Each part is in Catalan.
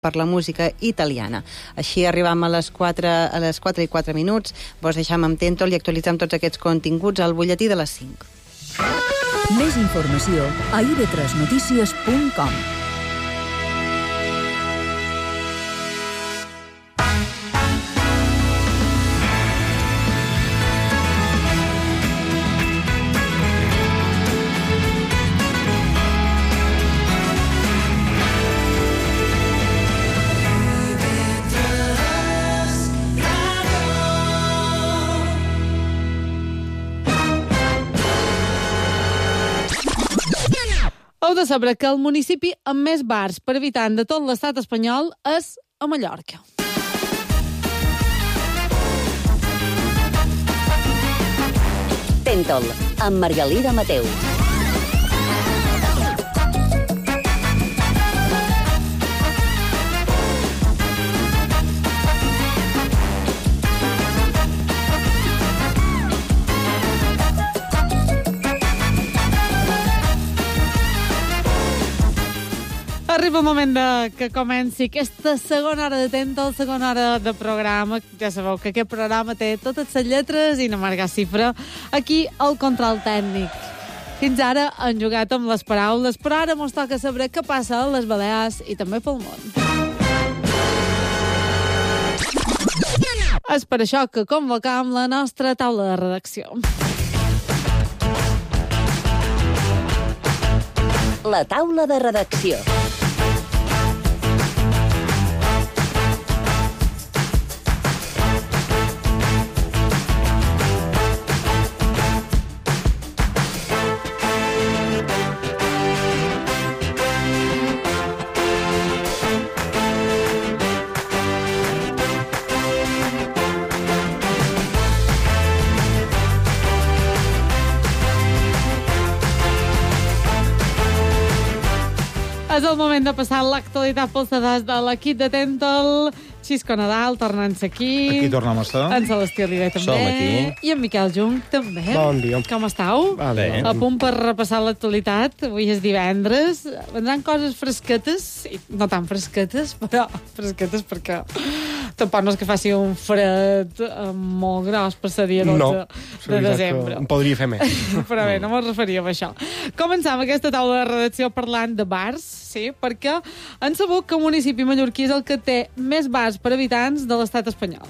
per la música italiana. Així arribam a les 4:04. Vos deixam amb Tentol i actualitzam tots aquests continguts al butlletí de les 5. Més informació a ib3notícies.com. Heu de saber que el municipi amb més bars per habitant de tot l'estat espanyol és a Mallorca. Tentol, amb Margalida Mateu. Arriba el moment que comenci aquesta segona hora de Tentol, segona hora de programa. Ja sabeu que aquest programa té totes les lletres i una amarga xifra. Aquí, el control tècnic. Fins ara han jugat amb les paraules, però ara mos toca saber què passa a les Balears i també pel món. És per això que convocam la nostra taula de redacció. La taula de redacció. És el moment de passar l'actualitat pels sedars de l'equip de Tentol. Xisco Nadal, tornant-se aquí. Aquí tornem a estar. En Celestí Oliver també. Som aquí. I en Miquel Junc també. Bon dia. Com estàu? Bé. A punt per repassar l'actualitat. Avui és divendres. Vendran coses fresquetes, i no tan fresquetes, però fresquetes perquè tampoc no és que faci un fred molt gros per ser dia 12 de desembre. En podria fer més. Però bé, no me'n referia a això. Començam aquesta taula de redacció parlant de bars, sí, perquè han sabut que el municipi mallorquí és el que té més bars per habitants de l'estat espanyol.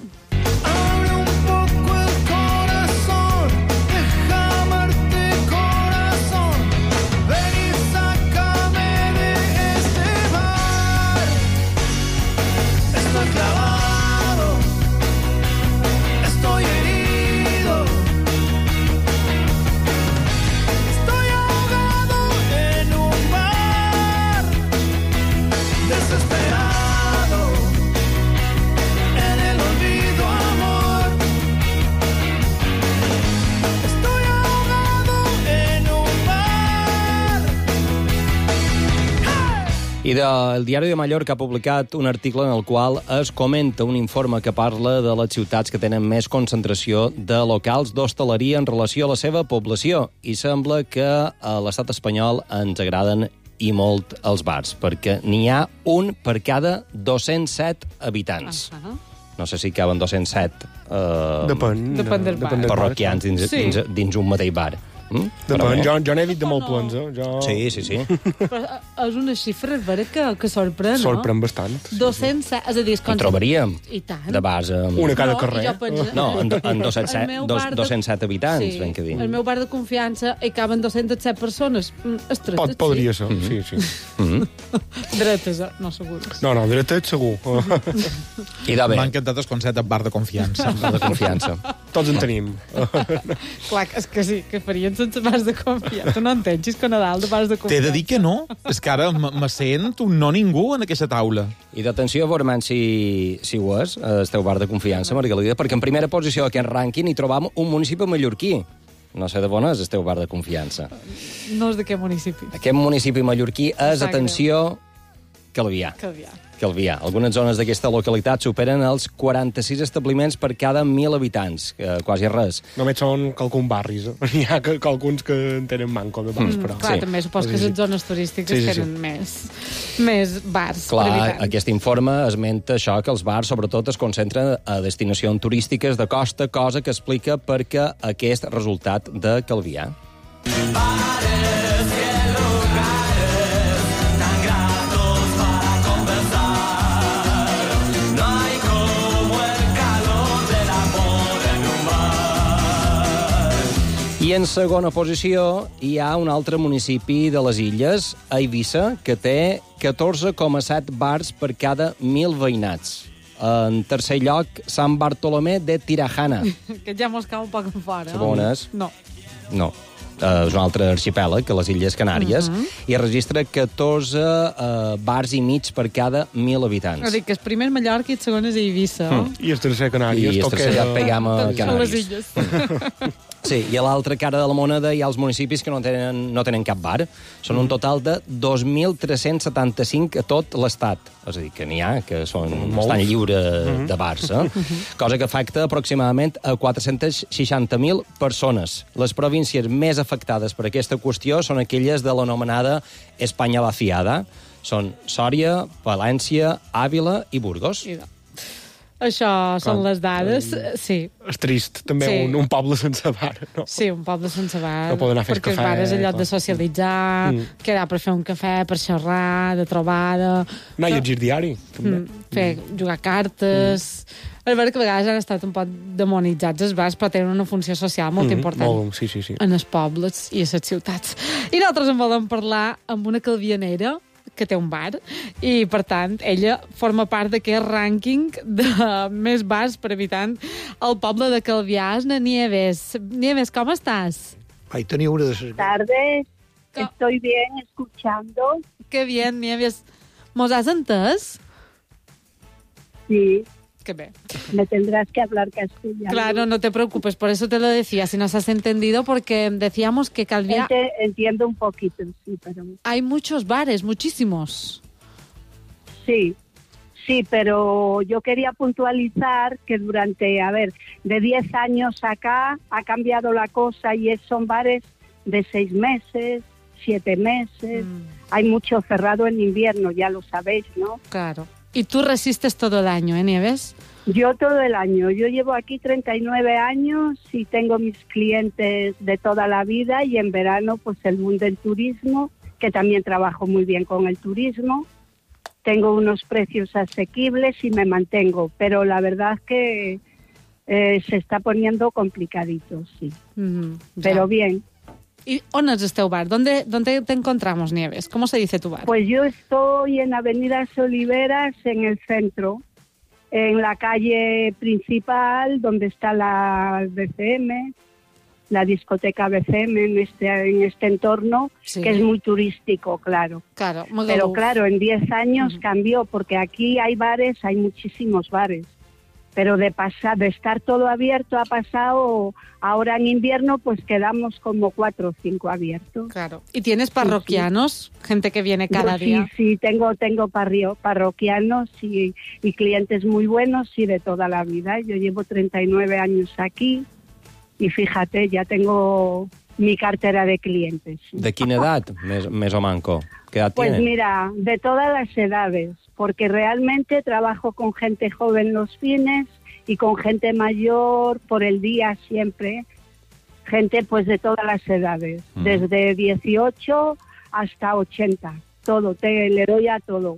I el Diari de Mallorca ha publicat un article en el qual es comenta un informe que parla de les ciutats que tenen més concentració de locals d'hostaleria en relació a la seva població. I sembla que a l'estat espanyol ens agraden i molt els bars, perquè n'hi ha un per cada 207 habitants. No sé si caben 207 Depèn del bar. parroquians dins un mateix bar. Depèn, jo n'he dit de molt plens, eh? Sí. Però és una xifra, és vera, que sorprèn, no? Sorprèn bastant. 207, és a dir... En trobaríem I tant. de bars amb... Una cada carrer. No, en 207 habitants, ben que dir. El meu bar de confiança hi caben 207 persones. Estretes, Podria ser, sí. Dretes, no segures. No, dretes segur. I de bé. M'ha encantat el concepte de bar de confiança. Bar de confiança. Tots en tenim. Clar, és que sí, que farien sense bars de confiança. Tu no entens, Xisco Nadal, de bars de confiança. T'he de dir que no. És que ara me sent un no ningú en aquesta taula. I d'atenció a veure si ho és, el teu bar de confiança, Margalida, perquè en primera posició d'aquest rànquing hi trobam un municipi mallorquí. No sé de on és el teu bar de confiança. No és d'aquest municipi. Aquest municipi mallorquí és, atenció, Calvià. Calvià. Algunes zones d'aquesta localitat superen els 46 establiments per cada 1.000 habitants, quasi res. Només són alguns barris. Hi ha alguns que en tenen manco de bars, però... Clar, també supos que les zones turístiques tenen més bars per habitants. Clar, aquest informe esmenta això, que els bars sobretot es concentren a destinacions turístiques de costa, cosa que explica per què aquest resultat de Calvià. I en segona posició hi ha un altre municipi de les Illes, Eivissa, que té 14,7 bars per cada 1.000 veïnats. En tercer lloc, Sant Bartolomé de Tirajana. Que ja mos cau un poc en fora. Sabeu on és? No. No. És un altre arxipèlag, que les Illes Canàries, i registra 14 bars i mig per cada 1.000 habitants. És a dir, que el primer és Mallorca i el segon és Eivissa. I el tercer Canàries. I el tercer ja pegam a Són les Canàries. illes. Sí, i a l'altra cara de la moneda hi ha els municipis que no tenen cap bar. Són un total de 2.375 a tot l'estat. És a dir, que n'hi ha que estan lliures de bars. Cosa que afecta aproximadament a 460.000 persones. Les províncies més afectades per aquesta qüestió són aquelles de l'anomenada Espanya vaciada. Són Sòria, València, Àvila i Burgos. Això són les dades, sí. És trist, també, un poble sense bar, no? Sí, un poble sense bar. No poden anar a fer perquè cafè. Perquè el bar és el lloc de socialitzar, quedar per fer un cafè, per xerrar, de trobada... Anar a llegir diari, també. Jugar cartes... És veritat que a vegades han estat un poc demonitzats els bars, però tenen una funció social molt important molt, sí. en els pobles i a les ciutats. I nosaltres en volem parlar amb una calvianera que té un bar, i, per tant, ella forma part d'aquest rànquing de més bars per habitant al poble de Calvià, Asna Nieves. Nieves, ¿cómo estás? Ahí tenía una de esas... Tardes, estoy bien escuchando. Qué bien, Nieves. ¿Mos has entès? Sí. Qué bien. Me tendrás que hablar castellano. Claro, no te preocupes, por eso te lo decía, si nos has entendido, porque decíamos que Calvià... Entiendo un poquito, sí, pero... Hay muchos bares, muchísimos. Sí, pero yo quería puntualizar que durante, de 10 años acá ha cambiado la cosa y son bares de 6 meses, 7 meses. Hay mucho cerrado en invierno, ya lo sabéis, ¿no? Claro. Y tú resistes todo el año, ¿eh, Nieves? Yo todo el año. Yo llevo aquí 39 años y tengo mis clientes de toda la vida, y en verano pues el boom del turismo, que también trabajo muy bien con el turismo. Tengo unos precios asequibles y me mantengo, pero la verdad es que se está poniendo complicadito, sí. Pero bien. ¿Y dónde es este bar? ¿Dónde te encontramos, Nieves? ¿Cómo se dice tu bar? Pues yo estoy en Avenida Oliveras, en el centro, en la calle principal, donde está la BCM, la discoteca BCM, en este entorno, sí, que es muy turístico, claro. Claro. Pero claro, en 10 años cambió, porque aquí hay bares, hay muchísimos bares. Pero de estar todo abierto ha pasado, ahora en invierno pues quedamos como 4 o 5 abiertos. Claro. ¿Y tienes parroquianos? Sí. Gente que viene cada día. Sí, tengo parroquianos y clientes muy buenos, sí, de toda la vida. Yo llevo 39 años aquí y fíjate, ya tengo mi cartera de clientes. Sí. ¿De quina edad, més o manco? ¿Qué edad pues tienen? Mira, de todas las edades, porque realmente trabajo con gente joven los fines y con gente mayor por el día siempre, gente pues de todas las edades, desde 18 hasta 80, todo, le doy a todo.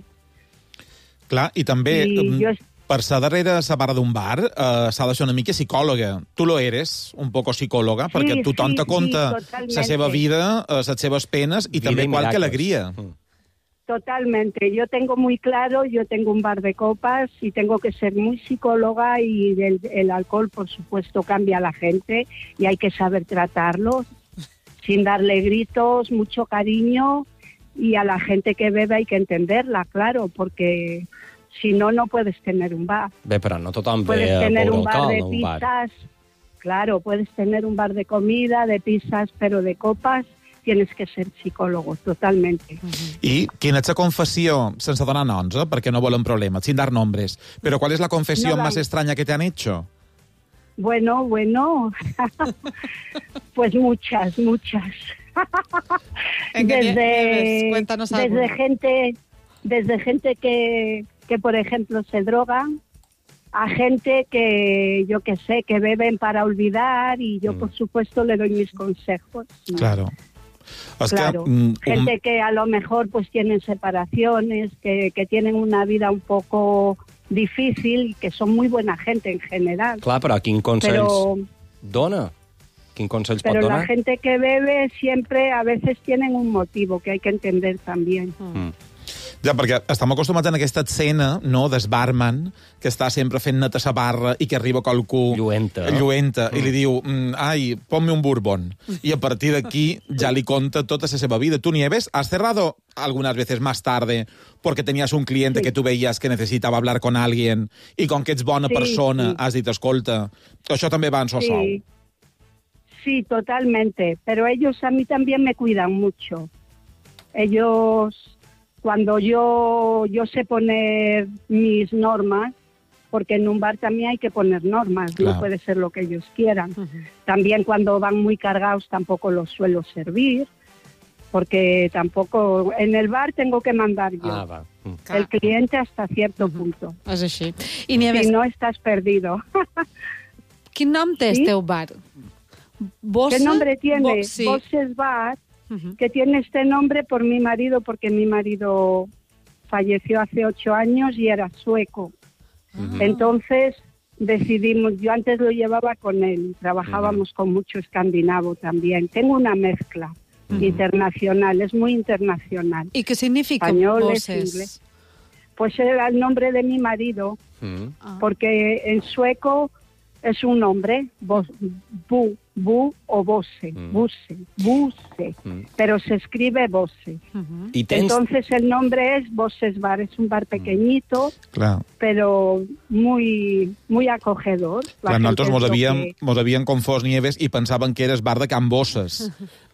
Clar, i també, per ser darrere la barra d'un bar, s'ha de ser una mica psicòloga. Tu lo eres, un poco psicòloga, perquè tothom te conta la seva vida, les seves penes i també qualque alegria. Totalmente. Yo tengo muy claro, yo tengo un bar de copas y tengo que ser muy psicóloga, y el alcohol, por supuesto, cambia a la gente y hay que saber tratarlo sin darle gritos, mucho cariño, y a la gente que bebe hay que entenderla, claro, porque si no, no puedes tener un bar. Bé, però no tothom puedes ve tener por un bar de un pizzas, bar. Claro, puedes tener un bar de comida, de pizzas, pero de copas tienes que ser psicólogo, totalmente. I quina és la confessió, sense donar noms, perquè no volen problemes, sin dar nombres, però ¿cuál es la confesión más extraña que te han hecho? Bueno, pues muchas. Cuéntanos desde gente que, por ejemplo, se drogan, a gente que, yo qué sé, que beben para olvidar, y yo, por supuesto, le doy mis consejos. Claro. Claro. Gente que a lo mejor pues tienen separaciones, que tienen una vida un poco difícil y que son muy buena gente en general. Clar, però quin consells dona? Quin consells pot donar? Pero la gente que bebe siempre, a veces tienen un motivo que hay que entender también. Ja, perquè estem acostumats en aquesta escena, no?, del barman, que està sempre fent neta sa barra i que arriba qualcú... Lluenta. I li diu, ai, ponme un bourbon. I a partir d'aquí ja li conta tota la seva vida. Tu, Nieves, has cerrado algunas veces más tarde porque tenías un cliente que tú veías que necesitaba hablar con alguien y con que ets bona persona has dit, escolta, això també va en sou. Sí, totalmente. Pero ellos a mí también me cuidan mucho. Ellos... Cuando yo sé poner mis normas, porque en un bar también hay que poner normas, claro. No puede ser lo que ellos quieran. También cuando van muy cargados tampoco los suelo servir, porque tampoco... En el bar tengo que mandar yo. El cliente hasta cierto punto. És així. I Nieves, si no, estás perdido. Quin nom té el teu bar? ¿Qué nombre tiene? Bosses Bar. Que tiene este nombre por mi marido, porque mi marido falleció hace 8 años y era sueco. Entonces decidimos, yo antes lo llevaba con él, trabajábamos con mucho escandinavo también. Tengo una mezcla internacional, es muy internacional. ¿Y qué significa Españoles, inglés. Pues era el nombre de mi marido, porque en sueco es un nombre, Bu o Bosse, Busse, pero se escribe Bosse. Entonces el nombre es Bosses Bar, es un bar pequeñito, pero muy acogedor. Nosaltres mos havíem confós, Nieves, i pensaven que eres bar de Can Bosses,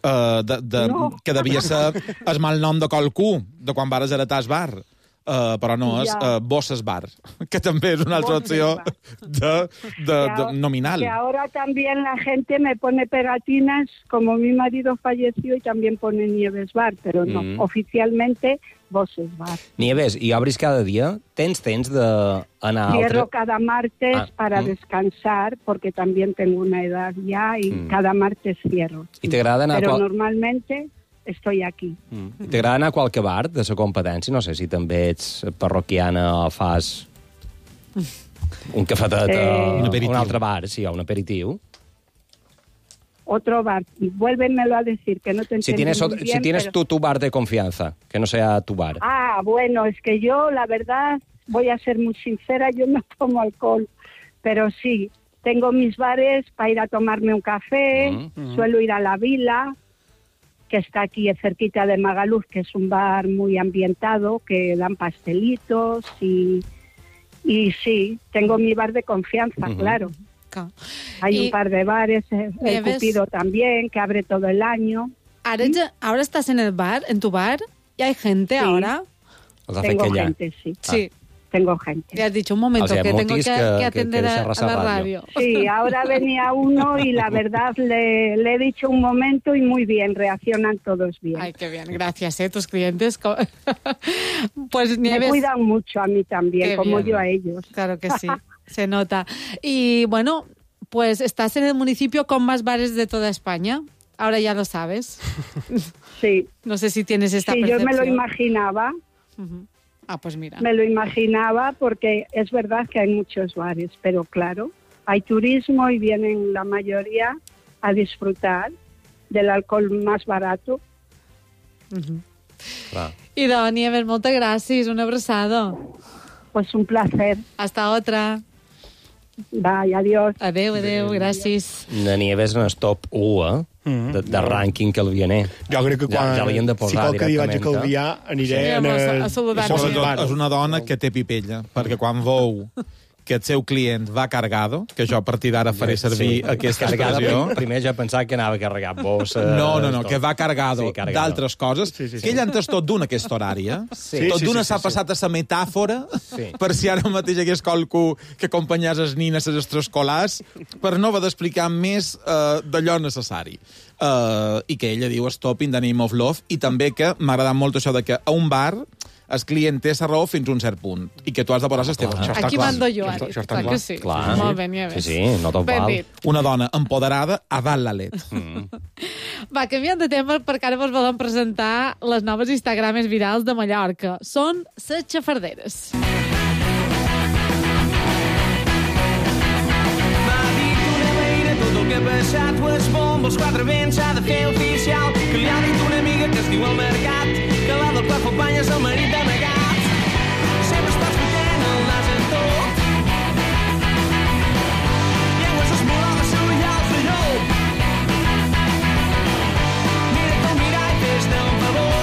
que devia ser el mal nom de qualcú, de quan vares heretar el bar. Però no, és Bosses Bar, que també és una altra opció de nominal. Que ahora también la gente me pone pegatinas, como mi marido falleció, y también pone Nieves Bar, pero no, oficialmente Bosses Bar. Nieves, ¿y obris cada día? ¿Tens d'anar a Cierro cada martes para descansar, porque también tengo una edad ya, y cada martes cierro. ¿Y te agrada anar Pero normalmente... estoy aquí. T'agrada anar a qualque bar de la competència? No sé si també ets parroquiana o fas un cafetet o un altre bar, sí, o un aperitiu. Otro bar. Vuélvemelo a decir, que no te entiendo muy bien. Si tienes tu bar de confianza, que no sea tu bar. Bueno, es que yo, la verdad, voy a ser muy sincera, yo no tomo alcohol, pero sí, tengo mis bares para ir a tomarme un café, suelo ir a La Vila, que está aquí cerquita de Magaluz, que es un bar muy ambientado, que dan pastelitos y sí, tengo mi bar de confianza, claro. Hay un par de bares, el Cupido también, que abre todo el año. ¿Ahora estás en el bar, en tu bar? ¿Y hay gente ahora? Tengo gente, sí. Sí. Tengo gente. Ya has dicho un momento que tengo que atender a la radio. Sí, ahora venía uno y la verdad le he dicho un momento y muy bien, reaccionan todos bien. Ay, qué bien, gracias, tus clientes. Pues Nieves, me cuidan mucho a mí también, como yo a ellos. Claro que sí, se nota. Y bueno, pues estás en el municipio con más bares de toda España. Ahora ya lo sabes. Sí. No sé si tienes esta percepción. Sí, yo me lo imaginaba. Pues mira. Me lo imaginaba porque es verdad que hay muchos bares, pero claro, hay turismo y vienen la mayoría a disfrutar del alcohol más barato. I de Nieves, moltes gràcies, una abraçada. Pues un placer. Hasta otra. Bye, adiós. Adéu, gràcies. De Nieves en el top 1, de rànquing calvianer. Jo crec que quan... Ja l'havien de posar si qualque dia vaig a Calvià, aniré a saludar. És una dona que té pipella, perquè quan veu que el seu client va cargado, que jo a partir d'ara faré servir aquesta expressió. Primer jo pensava que anava carregat bosses... No, que va cargado d'altres coses, que ell ha entès tot d'una aquesta horària. Tot d'una s'ha passat a la metàfora, per si ara mateix hi hagués qualcú que acompanyés les nines a les extraescolars, per no haver d'explicar més d'allò necessari. I que ella diu Stop in the name of love, i també que m'ha agradat molt això de que a un bar el client té la raó fins a un cert punt i que tu has de posar les teves. Aquí mando jo, Ari. Això està clar. Que sí. Clar. Molt bé, n'hi ha més. Sí, no tot val. Una dona empoderada a dalt la llet. Va, canviant de tema, perquè ara vos volem presentar les noves Instagrames virals de Mallorca. Són les xafarderes. Tot el que ha passat ho és bomba, els quatre vents s'ha de fer oficial, que li ha dit una amiga que es diu al mercat, que la del pla fa banyes al marit amagat. Sempre estàs fotent el nas en tot. Llengües esmolades, ullals de llop. Mira't al mirall, fes-te un favor.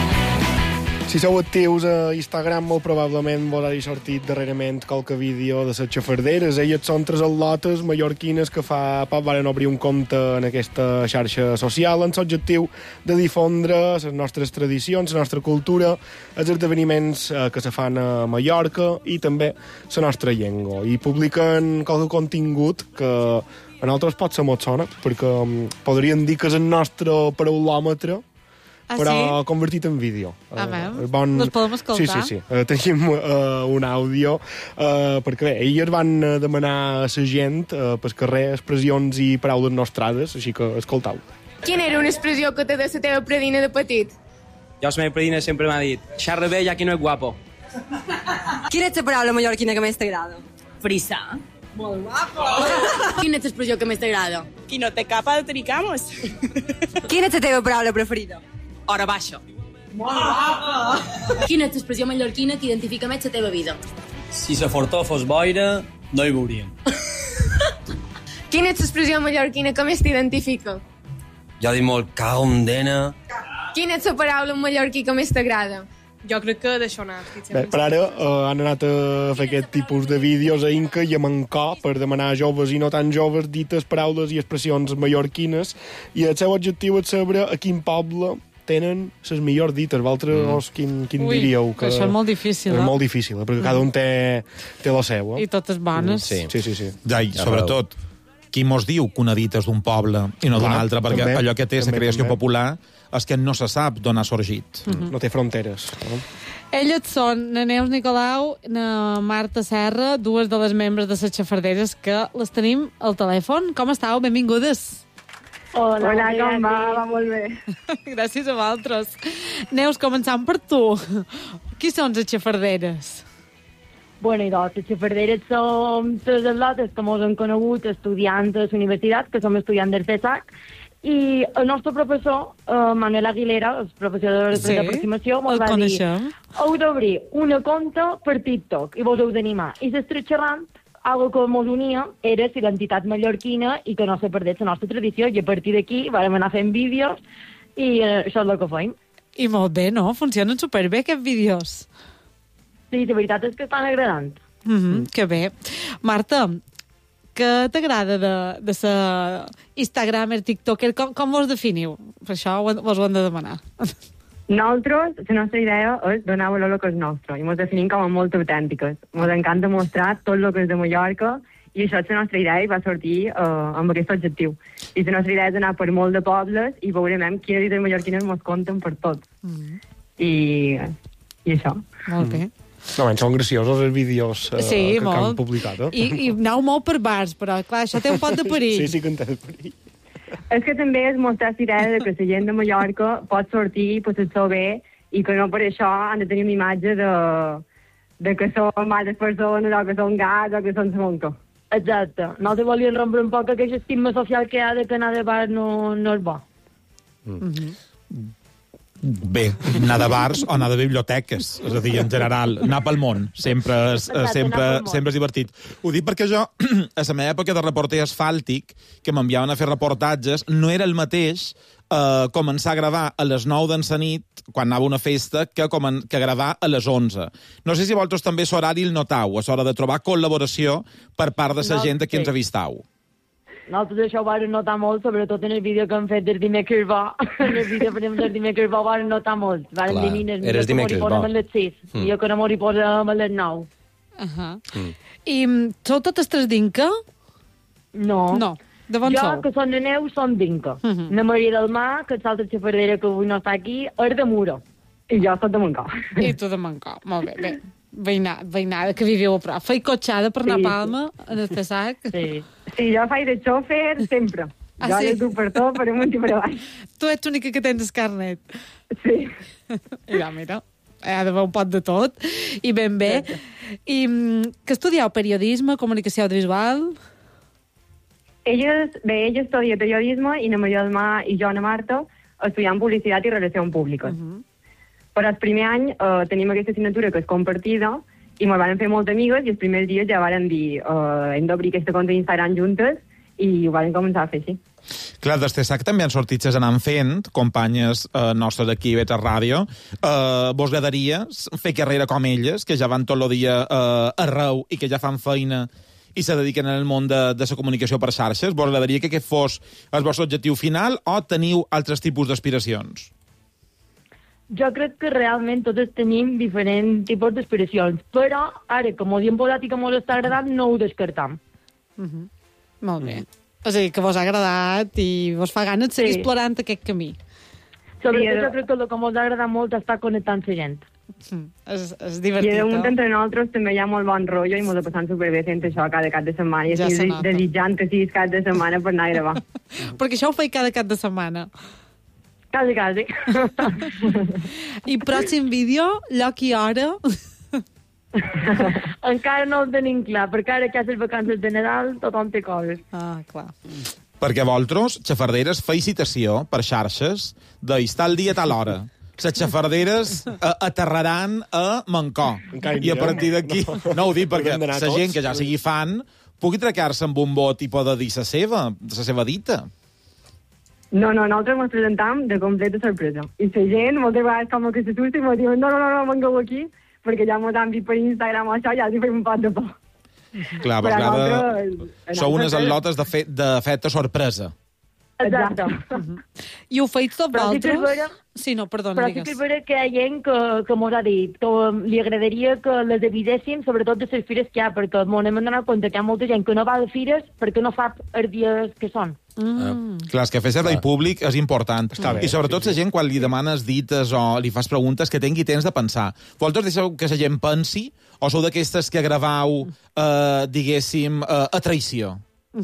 Si sou actius a Instagram, molt probablement vos hagi sortit darrerament qualque vídeo de les xafarderes. Elles són tres atletes mallorquines que fa poc varen obrir un compte en aquesta xarxa social amb l'objectiu de difondre les nostres tradicions, la nostra cultura, els esdeveniments que se fan a Mallorca i també la nostra llengua. I publiquen qualque contingut que a nosaltres pot ser molt sona, perquè podríem dir que és el nostre paraulòmetre, però convertit en vídeo. Nos podem escoltar? Sí. Tenim un àudio, perquè bé, elles van demanar a la gent pel carrer expressions i paraules nostrades, així que escoltau. Quina era una expressió que té de la teva predina de petit? Jo, la meva predina sempre m'ha dit xarra bé ja que no és guapo. Quina és la paraula mallorquina que més t'agrada? Frissa. Molt guapo. Quina és l'expressió que més t'agrada? Qui no té capa de tricamos. Quina és la teva paraula preferida? Hora baixa. Molt guapa. Quina és l'expressió mallorquina que identifica més la teva vida? Si la fortor fos boira, no hi veuríem. Quina és l'expressió mallorquina que més t'identifica? Jo dic molt caondena. Quina és la paraula en mallorquí que més t'agrada? Jo crec que d'això anar. Bé, per ara han anat a fer aquest tipus de vídeos a Inca i a Mancó per demanar a joves i no tan joves dites paraules i expressions mallorquines, i el seu objectiu és saber a quin poble tenen les millors dites. Vosaltres quin diríeu? Que això és molt difícil, És molt difícil, perquè cada un té la seva. I totes bones. Sí. Ja, i sobretot, qui mos diu que una dita és d'un poble i no d'un altre, perquè allò que té la creació popular és que no se sap d'on ha sorgit. No té fronteres. Elles són na Neus Nicolau, na Marta Serra, dues de les membres de les xafarderes que les tenim al telèfon. Com estàu? Benvingudes. Hola, com va? Va molt bé. Gràcies a vosaltres. Neus, començant per tu. Qui són les xafarderes? Bueno, i doncs, les xafarderes som tres atletes que ens han conegut estudiants de la universitat, que som estudiants del CESAC, i el nostre professor, Manuel Aguilera, el professor d'aproximació, ens va dir: heu d'obrir una compte per TikTok i vos heu d'animar. I s'estre xerrant, algo que ens unia era la identitat mallorquina i que no se perdés la nostra tradició, i a partir d'aquí vam anar fent vídeos i això és el que fem. I molt bé, no? Funcionen superbé aquests vídeos. Sí, la veritat és que estan agradant. Que bé. Marta, què t'agrada de ser Instagramer, TikToker? Com vos definiu? Per això vos ho hem de demanar. Nosaltres, la nostra idea és donar valor a lo que és nostre i ens definim com a molt autèntiques. Ens encanta mostrar tot el que és de Mallorca i això és la nostra idea i va sortir amb aquest objectiu. I la nostra idea és anar per molt de pobles i veurem quines dites mallorquines ens compten per tot. I això. Molt bé. No, són graciosos els vídeos que han publicat. I aneu molt per bars, però clar, això té un pot de perill. Sí que en té de perill. És que també és mostrar la idea que la gent de Mallorca pot sortir i passar-s'ho bé i que no per això han de tenir una imatge de que són males persones o que són gats o que són monca. Exacte. Nosaltres volíem rompre un poc aquest estigma social que hi ha de que anar de bar no és bo. Bé, anar de bars o anar de biblioteques, és a dir, en general, anar pel món, sempre és divertit. Ho dic perquè jo, a la meva època de reporter asfàltic, que m'enviaven a fer reportatges, no era el mateix començar a gravar a les 9 d'ença nit, quan anava a una festa, que gravar a les 11. No sé si vosaltres també l'horari el notau, a l'hora de trobar col·laboració per part de la gent a qui ens avistau. Nosaltres això ho vam notar molt, sobretot en el vídeo que hem fet del dimecres bo. En el vídeo, per exemple, del dimecres bo ho vam notar molt. Varen dir, nines, eres dimecres bo. Posem a les 6, i jo que no m'ho posem a les 9. I sou totes tres d'Inca? No. No. De on sou? Jo, que són de neu, som d'Inca. Na Maria del Mar, que és l'altra xafardera que avui no està aquí, és de Muro. I jo soc de Mancó. I tu de Mancó, molt bé. Veïnada que viviu a prop. Feia cotxada per anar a Palma, en el Pessac? Sí, jo faig de xòfer sempre. Jo le duc per tot, per amunt i per avall. Tu ets l'única que tens el carnet. Sí. Mira, ha d'haver un pot de tot. I ben bé. I que estudieu periodisme, comunicació audiovisual? Ella estudia periodisme i na Maria del Mar i jo, na Marta, estudiam publicitat i relacions públiques. Però el primer any tenim aquesta assignatura que és compartida i me'l van fer molt amigues i els primers dies ja varen dir hem d'obrir aquesta compte d'Instagram juntes i ho van començar a fer així. Clar, des de SAC també han sortit anant fent, companyes nostres d'aquí a Betes Ràdio. Vos agradaria fer carrera com elles, que ja van tot el dia arreu i que ja fan feina i se dediquen al món de la comunicació per xarxes? Vos agradaria que aquest fos el vostre objectiu final o teniu altres tipus d'aspiracions? Jo crec que realment totes tenim diferents tipus d'aspiracions, però ara, que m'ho hem posat i que m'ho està agradant, no ho descartam. Molt bé. O sigui, que vos ha agradat i vos fa ganes seguir explorant aquest camí. Sobretot jo crec que el que m'ho ha agradat molt està connectant la gent. És divertit. I de moment entre nosaltres també hi ha molt bon rotllo i m'ho de passant superbé fent això cada cap de setmana i així desitjant que siguis cap de setmana per anar a gravar. Perquè això ho feia cada cap de setmana. Quasi. I pròxim vídeo, lloc i hora? Encara no el tenim clar, perquè ara que és les vacances de Nadal tothom té coses. Clar. Perquè vosaltres, xafarderes, feu citació per xarxes d'estar al dia a tal hora. Les xafarderes aterraran a Mancó. I a partir d'aquí... No ho dic perquè la gent que ja sigui fan pugui tracar-se amb un vot i poder dir la seva dita. No, nosaltres ens presentam de completa sorpresa. I la gent moltes vegades com que s'assusta i ens diuen no, vengueu aquí, perquè ja ens han vist per Instagram o això, ja els fem un pot de por. Clar, perquè sou unes al·lotes de feta sorpresa. Exacte. I ho feis tot vosaltres? Sí, no, perdona, però digues. Però sí que és vera que hi ha gent que mos ha dit que li agradaria que les avisessin, sobretot de les fires que hi ha, perquè m'ho hem donat compte que hi ha molta gent que no va de fires perquè no sap els dies que són. Clar, és que fer servei públic és important. I sobretot la gent, quan li demanes dites o li fas preguntes, que tingui temps de pensar. Vosaltres deixeu que la gent pensi o sou d'aquestes que gravau, diguéssim, a traïció?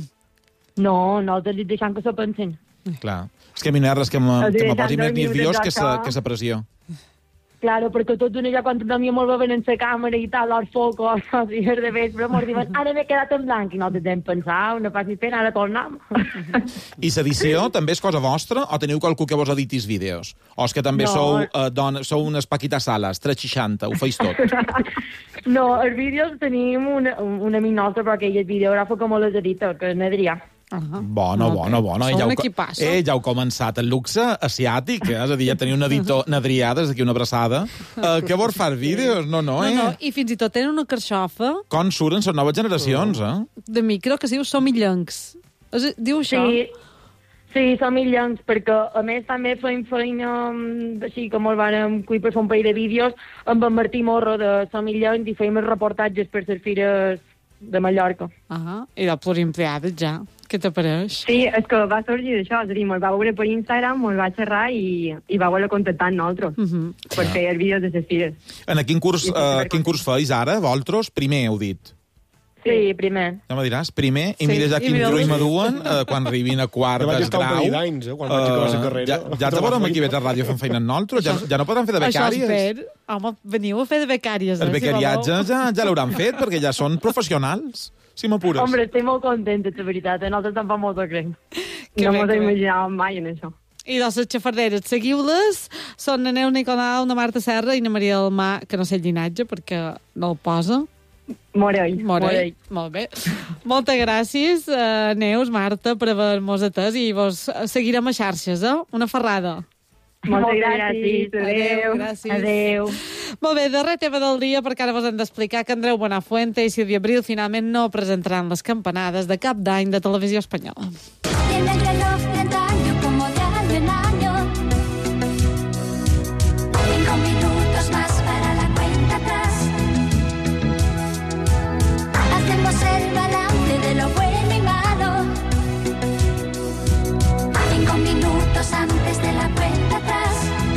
No, nosaltres li deixem que s'ho pensin. Clar. És que a mi no hi ha res que me posi més nerviós que la pressió. Claro, perquè tot d'una ja quan tornem molt bé en la càmera i tal, els focos, els dies de vespre, mos diuen, ara m'he quedat en blanc, i nosaltres hem pensat, no passi pena, ara tornem. I l'edició també és cosa vostra o teniu qualcú que vos editi els vídeos? O és que també sou unes Paquitas Salas, 360, ho feis tot? No, els vídeos tenim un amic nostre, però que ell és videògrafo com les edita, que és Adrià. Bueno. Som un equipasso. Ja heu començat el luxe asiàtic, és a dir, ja teniu un editor Nadrià, des d'aquí una abraçada. Que vor far vídeos? No, i fins i tot tenen una carxofa... Com surten les noves generacions, de micro, que es diu Som Illencs. Diu això? Sí, som illencs, perquè a més també feim feina així que molt vàrem cuir per fer un parell de vídeos amb en Martí Morro de Som Illencs i feim els reportatges per les fires de Mallorca. I del pluriempleades ja. Què t'apareix? Sí, és que va sorgir d'això, és a dir, me'l va veure per Instagram, me'l va xerrar i va voler contactar amb nosaltres per fer els vídeos de les fires. En quin curs feis ara, vosaltres? Primer, heu dit. Sí, primer. Ja me diràs, primer, i mira ja quin trull m'aduen quan arribin a quart de grau. Quan vaig acabar la carrera. Ja te veurem aquí a Betes Ràdio fent feina amb nosaltres? Ja no poden fer de becàries? Això espero. Home, veniu a fer de becàries. El becariatge ja l'hauran fet, perquè ja són professionals, si m'apures. Hombre, estic molt contenta, de veritat. Nosaltres te'n fa molt de crec. No m'ho imaginàvem mai en això. I de les xafarderes, seguiu-les. Són na Neus Nicolau, na Marta Serra i na Maria del Mar, que no sé el llinatge perquè no el posa. Morell. Molt bé. Moltes gràcies, Neus, Marta, per haver-nos atès i vos seguirem a xarxes, Una ferrada. Moltes gràcies. Adéu. Gràcies. Adéu. Molt bé, darrer tema del dia, perquè ara vos hem d'explicar que Andreu Buenafuente i Sílvia Abril finalment no presentaran les campanades de cap d'any de Televisió Espanyola. Tiene el reloj de antaño como de año en año. 5 minutos más para la cuenta atrás. Hacemos el balance de lo bueno y malo. 5 minutos antes de la cuenta atrás.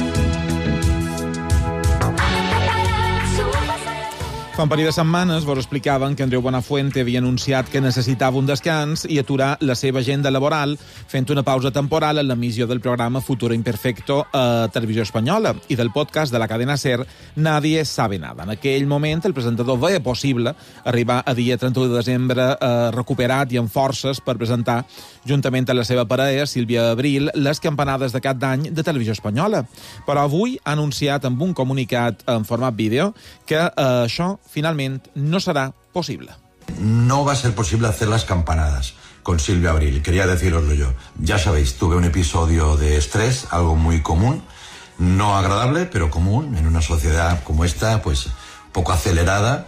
Fa un parell de setmanes vos explicaven que Andreu Buenafuente havia anunciat que necessitava un descans i aturar la seva agenda laboral fent una pausa temporal en l'emissió del programa Futuro Imperfecto a Televisió Espanyola i del podcast de la cadena SER Nadie sabe nada. En aquell moment el presentador veia possible arribar a dia 31 de desembre recuperat i amb forces per presentar juntament amb la seva parella, Sílvia Abril, les campanades de cap d'any de Televisió Espanyola. Però avui ha anunciat amb un comunicat en format vídeo que això finalmente no será posible. No va a ser posible hacer las campanadas con Silvia Abril. Quería deciroslo yo. Ya sabéis, tuve un episodio de estrés, algo muy común, no agradable, pero común, en una sociedad como esta, pues poco acelerada,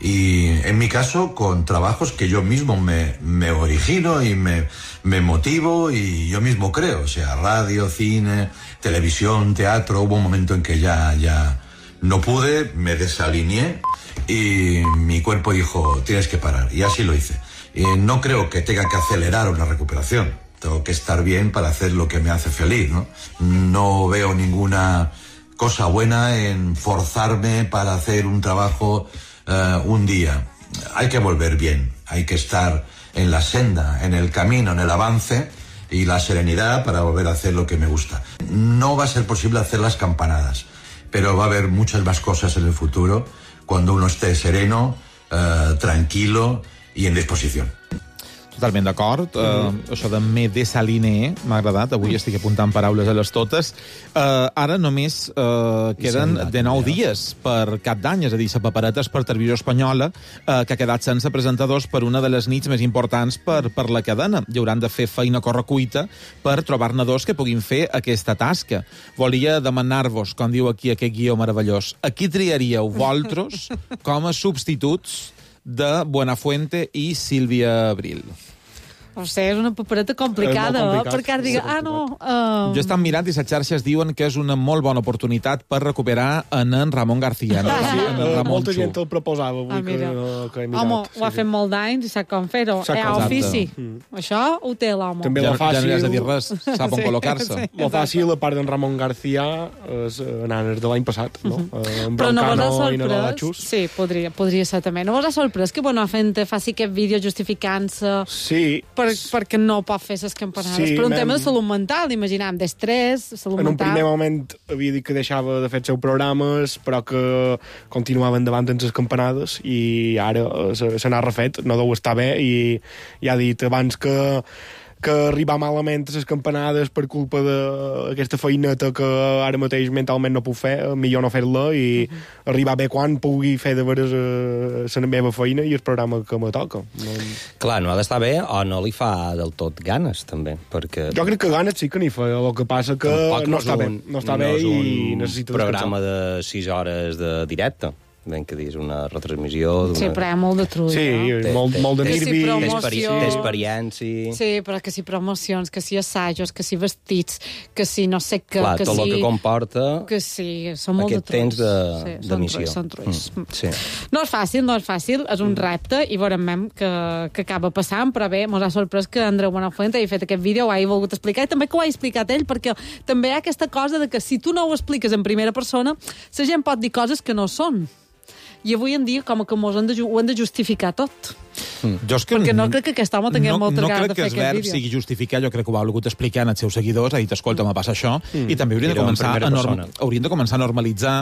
y en mi caso con trabajos que yo mismo me origino y me motivo y yo mismo creo. O sea, radio, cine, televisión, teatro. Hubo un momento en que ya no pude, me desalineé y mi cuerpo dijo, tienes que parar, y así lo hice. No creo que tenga que acelerar una recuperación, tengo que estar bien para hacer lo que me hace feliz, ¿no? No veo ninguna cosa buena en forzarme para hacer un trabajo un día. Hay que volver bien, hay que estar en la senda, en el camino, en el avance y la serenidad para volver a hacer lo que me gusta. No va a ser posible hacer las campanadas, pero va a haber muchas más cosas en el futuro cuando uno esté sereno, tranquilo y en disposición. Totalment d'acord. Això de me desalineé m'ha agradat. Avui estic apuntant paraules a les totes. Ara només queden de 9 dies per cap d'any, és a dir, la paperetes per Televisió Espanyola, que ha quedat sense presentadors per una de les nits més importants per la cadena. I hauran de fer feina correcuita per trobar-ne dos que puguin fer aquesta tasca. Volia demanar-vos, com diu aquí aquest guió meravellós, a qui triaríeu vosaltres com a substituts de Buenafuente i Sílvia Abril? No sé, és una papereta complicada, perquè ara digui, Jo he estat mirant i les xarxes diuen que és una molt bona oportunitat per recuperar en Ramon García. Molta gent el proposava avui que he mirat. Home, ho ha fet molt d'anys i sap com fer-ho. Ofici. Això ho té l'home. També la fàcil... Ja no li has de dir res, sap on col·locar-se. La fàcil, a part d'en Ramon García, és anant de l'any passat, no? Però no vos ha sorprès? Sí, podria ser també. No vos ha sorprès que Buenafuente faci aquest vídeo justificant-se? Sí. Perquè no pot fer les campanades. Per un tema de salut mental, imaginem, d'estrès, salut mental. En un primer moment havia dit que deixava de fer els seus programes, però que continuava endavant amb les campanades, i ara se n'ha refet, no deu estar bé, i ja ha dit abans que arribar malament a les campanades per culpa d'aquesta feineta que ara mateix mentalment no puc fer, millor no fer-la i arribar bé quan pugui fer de veres la meva feina i el programa que me toca. Clar, no ha d'estar bé o no li fa del tot ganes, també, perquè... Jo crec que ganes sí que n'hi fa, el que passa que no està bé. No està bé i necessita descansar. Programa de 6 hores de directe. Ben que dir, una retransmissió... Sí, però hi ha molt de trull. Sí, molt de nervi. D'experiència... Sí, però que si promocions, que si assajos, que si vestits, que si no sé què... Clar, tot el que comporta... Que sí, són molt de trulls. Aquest temps d'emissió. Són trulls. No és fàcil, és un repte, i veurem que acaba passant, però bé, mos ha sorprès que Andreu Buenafuente hagi fet aquest vídeo, ho hagi volgut explicar, i també que ho hagi explicat ell, perquè també hi ha aquesta cosa de que si tu no ho expliques en primera persona, la gent pot dir coses que no són. I avui en dia com que ho hem de justificar tot. Perquè no crec que aquest home tingui moltes ganes de fer aquest vídeo. No crec que el verb sigui justificar, jo crec que ho ha volgut explicar als seus seguidors, ha dit, escolta, me passa això, i també haurien de començar a normalitzar...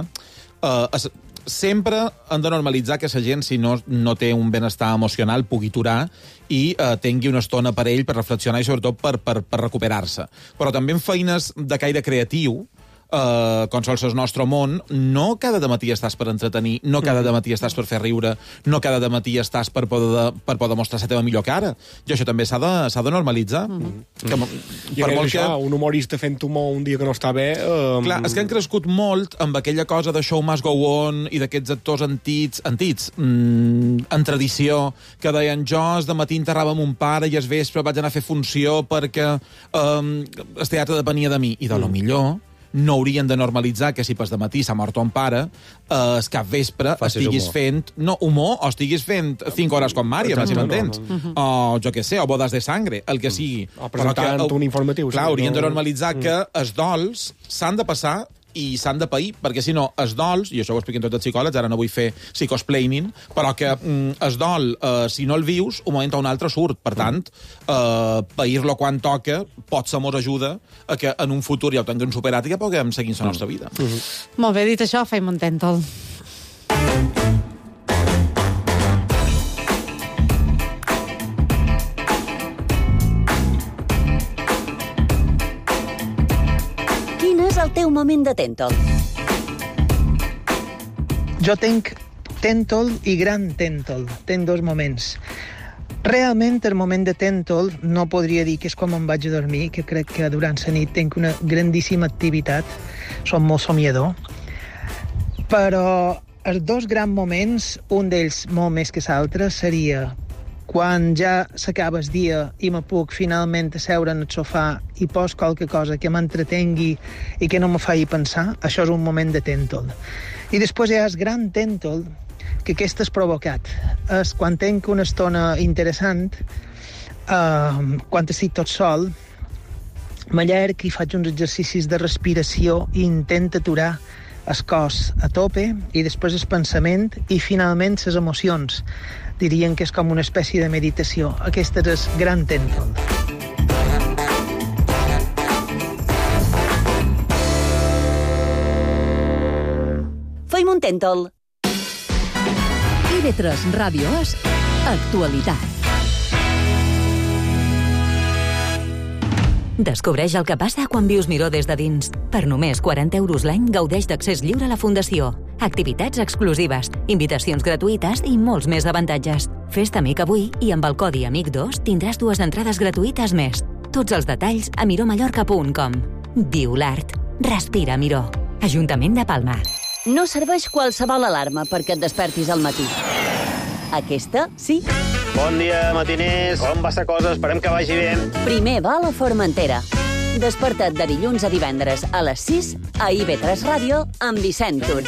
Sempre han de normalitzar que la gent, si no té un benestar emocional, pugui aturar i tingui una estona per ell per reflexionar i sobretot per recuperar-se. Però també en feines de caire creatiu, Consols el nostre món, no cada dematí estàs per entretenir, no cada dematí estàs per fer riure, no cada dematí estàs per poder mostrar la teva millor cara. I això també s'ha de normalitzar. I un humorista fent humor un dia que no està bé... Clar, és que han crescut molt amb aquella cosa de show must go on i d'aquests actors antics, en tradició, que deien jo el dematí enterrava mon pare i al vespre vaig anar a fer funció perquè el teatre depenia de mi. I de lo millor no haurien de normalitzar que si pas de matí s'ha mort un pare, es cap vespre estiguis fent... No, humor, o estiguis fent 5 hores com Mària, si m'entens. O, jo què sé, o bodes de sangre, el que sigui. O presentant un informatiu. Clar, haurien de normalitzar que els dols s'han de passar i s'han de pair, perquè si no, els dols, i això ho expliquen tots els psicòlegs, ara no vull fer psicosplaining, però que el dol, si no el vius, un moment o un altre surt. Per tant, pair-lo quan toca potser mos ajuda a que en un futur ja ho tinguem superat i que puguem seguir la nostra vida. Molt bé, dit això, fem un tèntol. El teu moment de tèntol. Jo tenc tèntol i gran tèntol. Tenc dos moments. Realment, el moment de tèntol no podria dir que és quan em vaig a dormir, que crec que durant la nit tenc una grandíssima activitat. Som molt somiador. Però els dos grans moments, un d'ells molt més que l'altre, seria quan ja s'acaba el dia i me puc finalment asseure en el sofà i pos qualque cosa que m'entretengui i que no me faci pensar, això és un moment de tèntol. I després hi ha el gran tèntol, que aquest és provocat. És quan tenc una estona interessant, quan estic tot sol, m'allarg i faig uns exercicis de respiració i intento aturar el cos a tope i després el pensament i finalment les emocions. Dirien que és com una espècie de meditació. Aquest és el gran tèntol. Fem un tèntol. IB3 Ràdio és actualitat. Descobreix el que passa quan vius Miró des de dins. Per només 40 euros l'any gaudeix d'accés lliure a la Fundació. Activitats exclusives, invitacions gratuïtes i molts més avantatges. Fes-te amic avui i amb el codi AMIC2 tindràs 2 entrades gratuïtes més. Tots els detalls a miromallorca.com. Viu l'art. Respira Miró. Ajuntament de Palma. No serveix qualsevol alarma perquè et despertis al matí. Aquesta, sí. Bon dia, matiners. Com va la cosa? Esperem que vagi bé. Primer va a la Formentera. Desperta't de dilluns a divendres a les 6 a IB3 Ràdio amb Vicent Tur.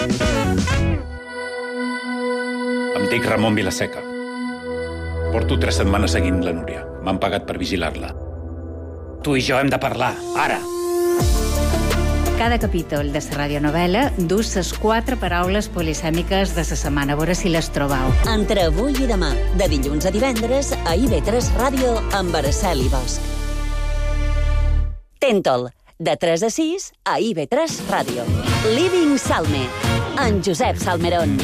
Em dic Ramon Vilaseca. Porto 3 setmanes seguint la Núria. M'han pagat per vigilar-la. Tu i jo hem de parlar, ara. Cada capítol de la radionovel·la dus les 4 paraules polisèmiques de la setmana. A veure si les trobau. Entre avui i demà, de dilluns a divendres, a IB3 Ràdio amb Araceli Bosch. Tèntol, de 3 a 6 a IB3 Ràdio. Living Salme, en Josep Salmerón.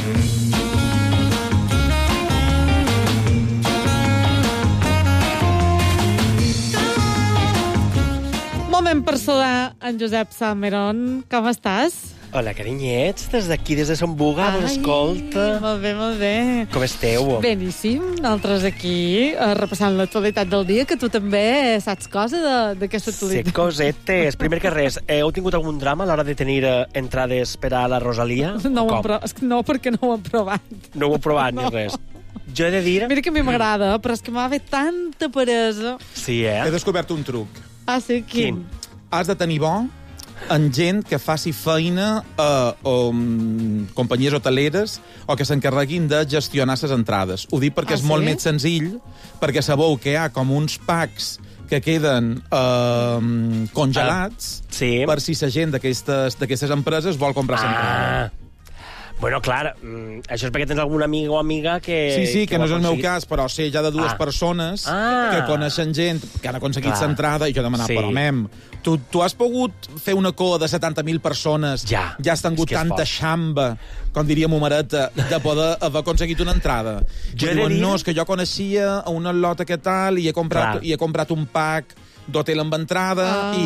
Moment per saludar en Josep Salmerón. Com estàs? Hola, carinyets, des d'aquí, des de Sant Buga, escolta. Molt bé, molt bé. Com esteu? Beníssim, nosaltres aquí, repassant l'actualitat del dia, que tu també saps cosa d'aquesta actualitat. Sí, cosetes. Primer que res, heu tingut algun drama a l'hora de tenir entrades per a la Rosalia? No, perquè no ho hem provat. No ho heu provat ni res. Jo he de dir... Mira que a mi m'agrada, però és que m'ha fet tanta peresa. Sí, eh? He descobert un truc. Ah, sí? Quin? Has de tenir bo en gent que faci feina a companyies hoteleres o que s'encarreguin de gestionar les entrades. Ho dic perquè és molt més senzill, perquè sabeu que hi ha com uns packs que queden congelats per si la gent d'aquestes empreses vol comprar l'entrada. Bueno, clar, això és perquè tens algun amic o amiga que... Sí, que no és el meu cas, però sé ja de 2 persones que coneixen gent que han aconseguit l'entrada i jo demanava, però mem, tu has pogut fer una coa de 70.000 persones, ja has tingut tanta xamba, com diria Momareta, de poder haver aconseguit una entrada. Jo diuen, no, és que jo coneixia a una lota que tal i he comprat un pack d'hotel amb entrada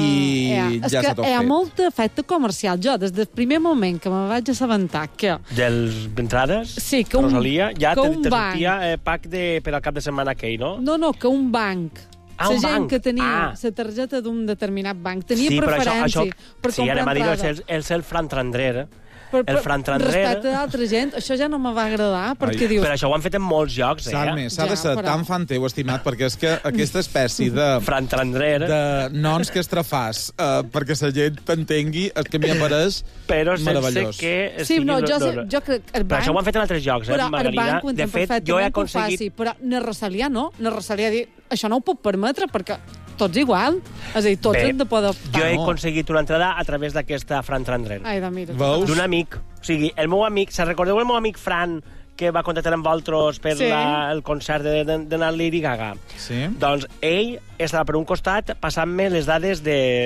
i ja està tot fet. És que hi ha molt efecte comercial. Jo, des del primer moment que me vaig assabentar que... Dels entrades? Sí, que Rosalia, ja te sortia pack per al cap de setmana aquell, no? No, que un banc. Ah, la un gent banc. que tenia la targeta d'un determinat banc tenia sí, preferència per sí, comprar entrada. És el Fran Trandrer, el Fran Trandrer. Respecte d'altra gent, això ja no me va agradar, perquè dius... Però això ho han fet en molts llocs, Salme, s'ha de ser tan fan teu, estimat, perquè és que aquesta espècie de... Fran Trandrer. De noms que estrafàs, perquè la gent t'entengui, és que m'hi apareix meravellós. Sí, no, jo crec que el banc... Però això ho han fet en altres llocs, Margarida. Però el banc ho entenc perfectament que ho faci, però na Rosalia no. Na Rosalia dir, això no ho puc permetre, perquè tots igual. És a dir, tots hem de poder optar. Jo he aconseguit una entrada a través d'aquesta Fran Trandrer. Ai, mira. D'un amic. O sigui, el meu amic, se recordeu el meu amic Fran, que va contactar amb vosaltres per el concert de la Lady Gaga? Sí. Doncs ell estava per un costat passant-me les dades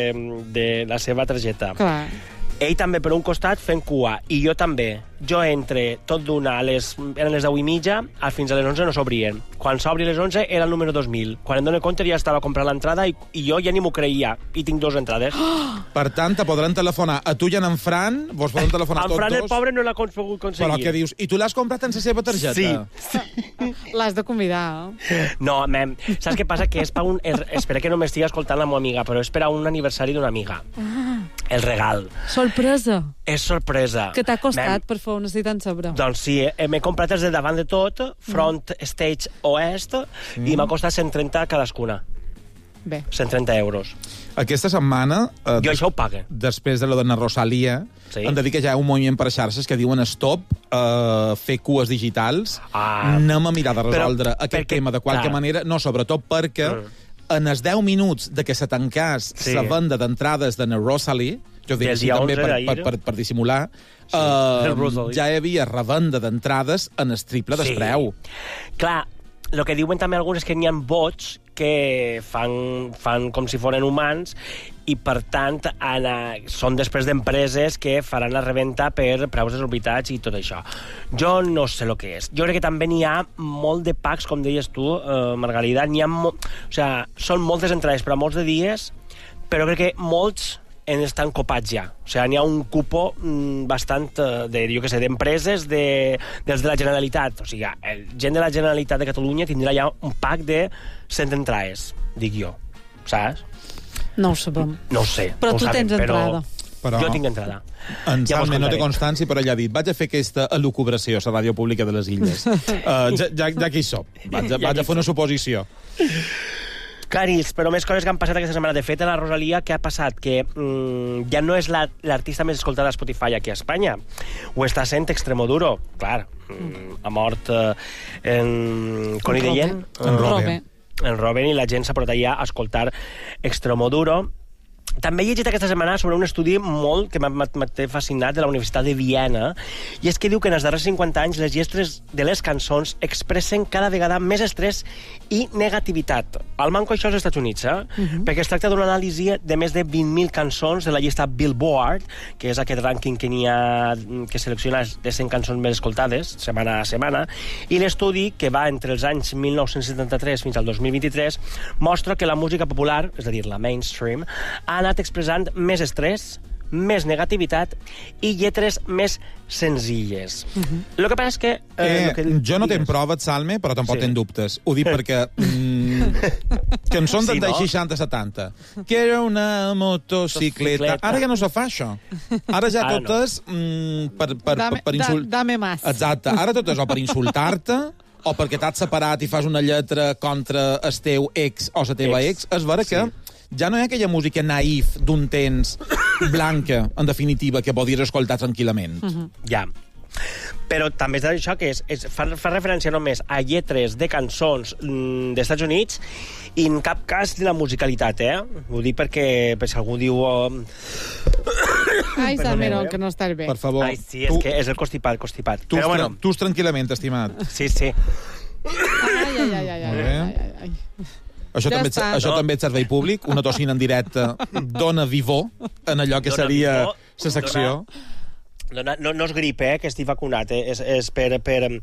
de la seva targeta. Clar. Ell també per un costat fent cua, i jo també. Jo entre tot d'una, eren les 10:30, fins a les 11 no s'obrien. Quan s'obri les 11 era el número 2000. Quan em dono compte ja estava comprant l'entrada i jo ja ni m'ho creia. I tinc 2 entrades. Per tant, te podran telefonar a tu i a en Fran, vos poden telefonar tots dos. En Fran, el pobre, no l'ha pogut aconseguir. Però què dius? I tu l'has comprat en la seva targeta? Sí. L'has de convidar, No, saps què passa? Que és per un... Espera que no m'estigui escoltant la meva amiga, però és per a un aniversari d'una amiga. El regal. Sorpresa. És sorpresa. Que t'ha costat, per favor, necessitant saber. Doncs sí, m'he comprat els de davant de tot, front, stage, oest, i m'ha costat 130 cadascuna. Bé. 130 euros. Aquesta setmana... Jo això ho pague. Després de lo de na Rosalia, hem de dir que ja hi ha un moviment per xarxes que diuen stop, fer cues digitals, anem a mirar de resoldre aquest tema de qualque manera, no, sobretot perquè en els 10 minuts de que se tancàs la venda d'entrades de na Rosalie, jo dic així també per dissimular, ja hi havia revenda d'entrades en el triple del preu. Clar, el que diuen també alguns és que n'hi ha bots que fan com si foren humans i, per tant, són després d'empreses que faran la reventa per preus desorbitats i tot això. Jo no sé el que és. Jo crec que també n'hi ha molt de packs, com deies tu, Margarida. O sigui, són moltes entrades per a molts de dies, però crec que molts estan copats ja. O sigui, n'hi ha un cupo bastant d'empreses dels de la Generalitat. O sigui, gent de la Generalitat de Catalunya tindrà ja un pack de 100 entrades, dic jo. Saps? No ho sabem. No ho sé. Però tu tens entrada. Jo tinc entrada. En Salme no té constància, però ella ha dit vaig a fer aquesta elucubració a la ràdio pública de les Illes. Ja que hi som. Vaig a fer una suposició. Caris, però més coses que han passat aquesta setmana. De fet, a la Rosalia, què ha passat? Que ja no és l'artista més escoltada a Spotify aquí a Espanya. Ho està sent Extremoduro. Clar, ha mort com li deien? En Robin, i la gent s'ha portat ja a escoltar Extremoduro. També he llegit aquesta setmana sobre un estudi que m'ha fascinat de la Universitat de Viena, i és que diu que en els darrers 50 anys les lletres de les cançons expressen cada vegada més estrès i negativitat. Al manco això als Estats Units, perquè es tracta d'una anàlisi de més de 20.000 cançons de la llista Billboard, que és aquest rànquing que selecciona de 100 cançons més escoltades setmana a setmana, i l'estudi, que va entre els anys 1973 fins al 2023, mostra que la música popular, és a dir, la mainstream, ha anat expressant més estrès, més negativitat i lletres més senzilles. El que passa és que... jo no tenc proves, Salme, però tampoc tenc dubtes. Ho dic perquè... cançons dels 60-70. Quiero una motocicleta. Ara ja no se fa, això. Ara ja totes per insultar... Dame más. Exacte. Ara totes o per insultar-te o perquè t'has separat i fas una lletra contra el teu ex o la teva ex. És vera que ja no hi ha aquella música naïf d'un temps blanca, en definitiva, que podies escoltar tranquil·lament. Ja. Però també és això que fa referència només a lletres de cançons dels Estats Units i en cap cas de la musicalitat, Ho dic perquè si algú diu... Ai, Salmerón, que no estàs bé. Per favor. Ai, sí, és que és el constipat. Tu tranquil·lament, estimat. Sí. Ai. Això també és servei públic, una tossina en directe dona vivor en allò que seria la secció. No és grip, que estic vacunat, és per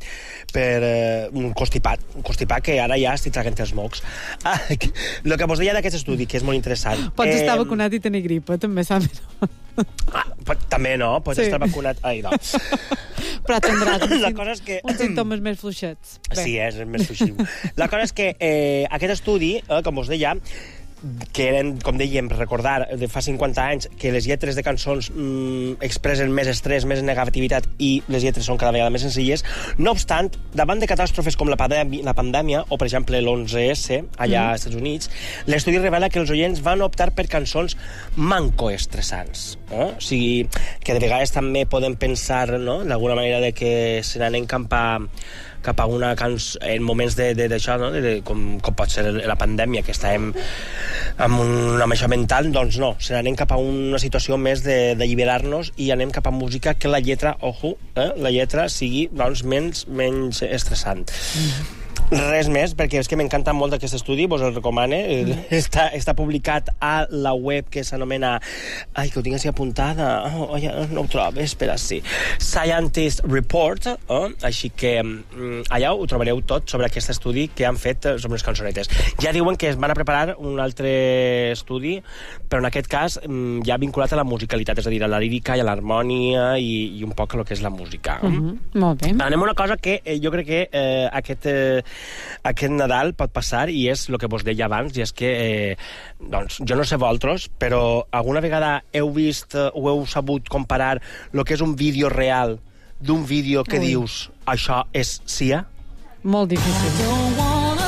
un constipat que ara ja estic tragant els mocs. El que vos deia d'aquest estudi, que és molt interessant. Pots estar vacunat i tenir grip, també saps. També no, pots estar vacunat... Ai, no. Però tindràs uns símptomes més fluixets. Sí, és més fluixiu. La cosa és que aquest estudi, com us deia, que eren, com dèiem, recordar de fa 50 anys que les lletres de cançons expressen més estrès, més negativitat i les lletres són cada vegada més senzilles. No obstant, davant de catàstrofes com la pandèmia o, per exemple, l'11S allà als Estats Units, l'estudi revela que els oients van optar per cançons mancoestressants. O sigui, que de vegades també podem pensar, no?, d'alguna manera de que se n'anem cap a una cançó en moments d'això, no? Com pot ser la pandèmia, que estàvem amb una major mental, doncs no, se n'anem cap a una situació més d'alliberar-nos i anem cap a música que la lletra, la lletra sigui doncs, menys estressant. Res més, perquè és que m'encanta molt d'aquest estudi, vos el recomane. Està publicat a la web que s'anomena... Ai, que ho tinc així apuntada. No ho trobo, espera, sí. Scientist Report, així que allà ho trobareu tot sobre aquest estudi que han fet sobre les cançonetes. Ja diuen que es van a preparar un altre estudi, però en aquest cas ja vinculat a la musicalitat, és a dir, a la lírica i a l'harmònia i un poc a lo que és la música. Molt bé. Anem a una cosa que jo crec que aquest Nadal pot passar, i és el que vos deia abans, i és que doncs, jo no sé vosaltres, però alguna vegada heu vist o heu sabut comparar el que és un vídeo real d'un vídeo que dius això és Sia? Molt difícil.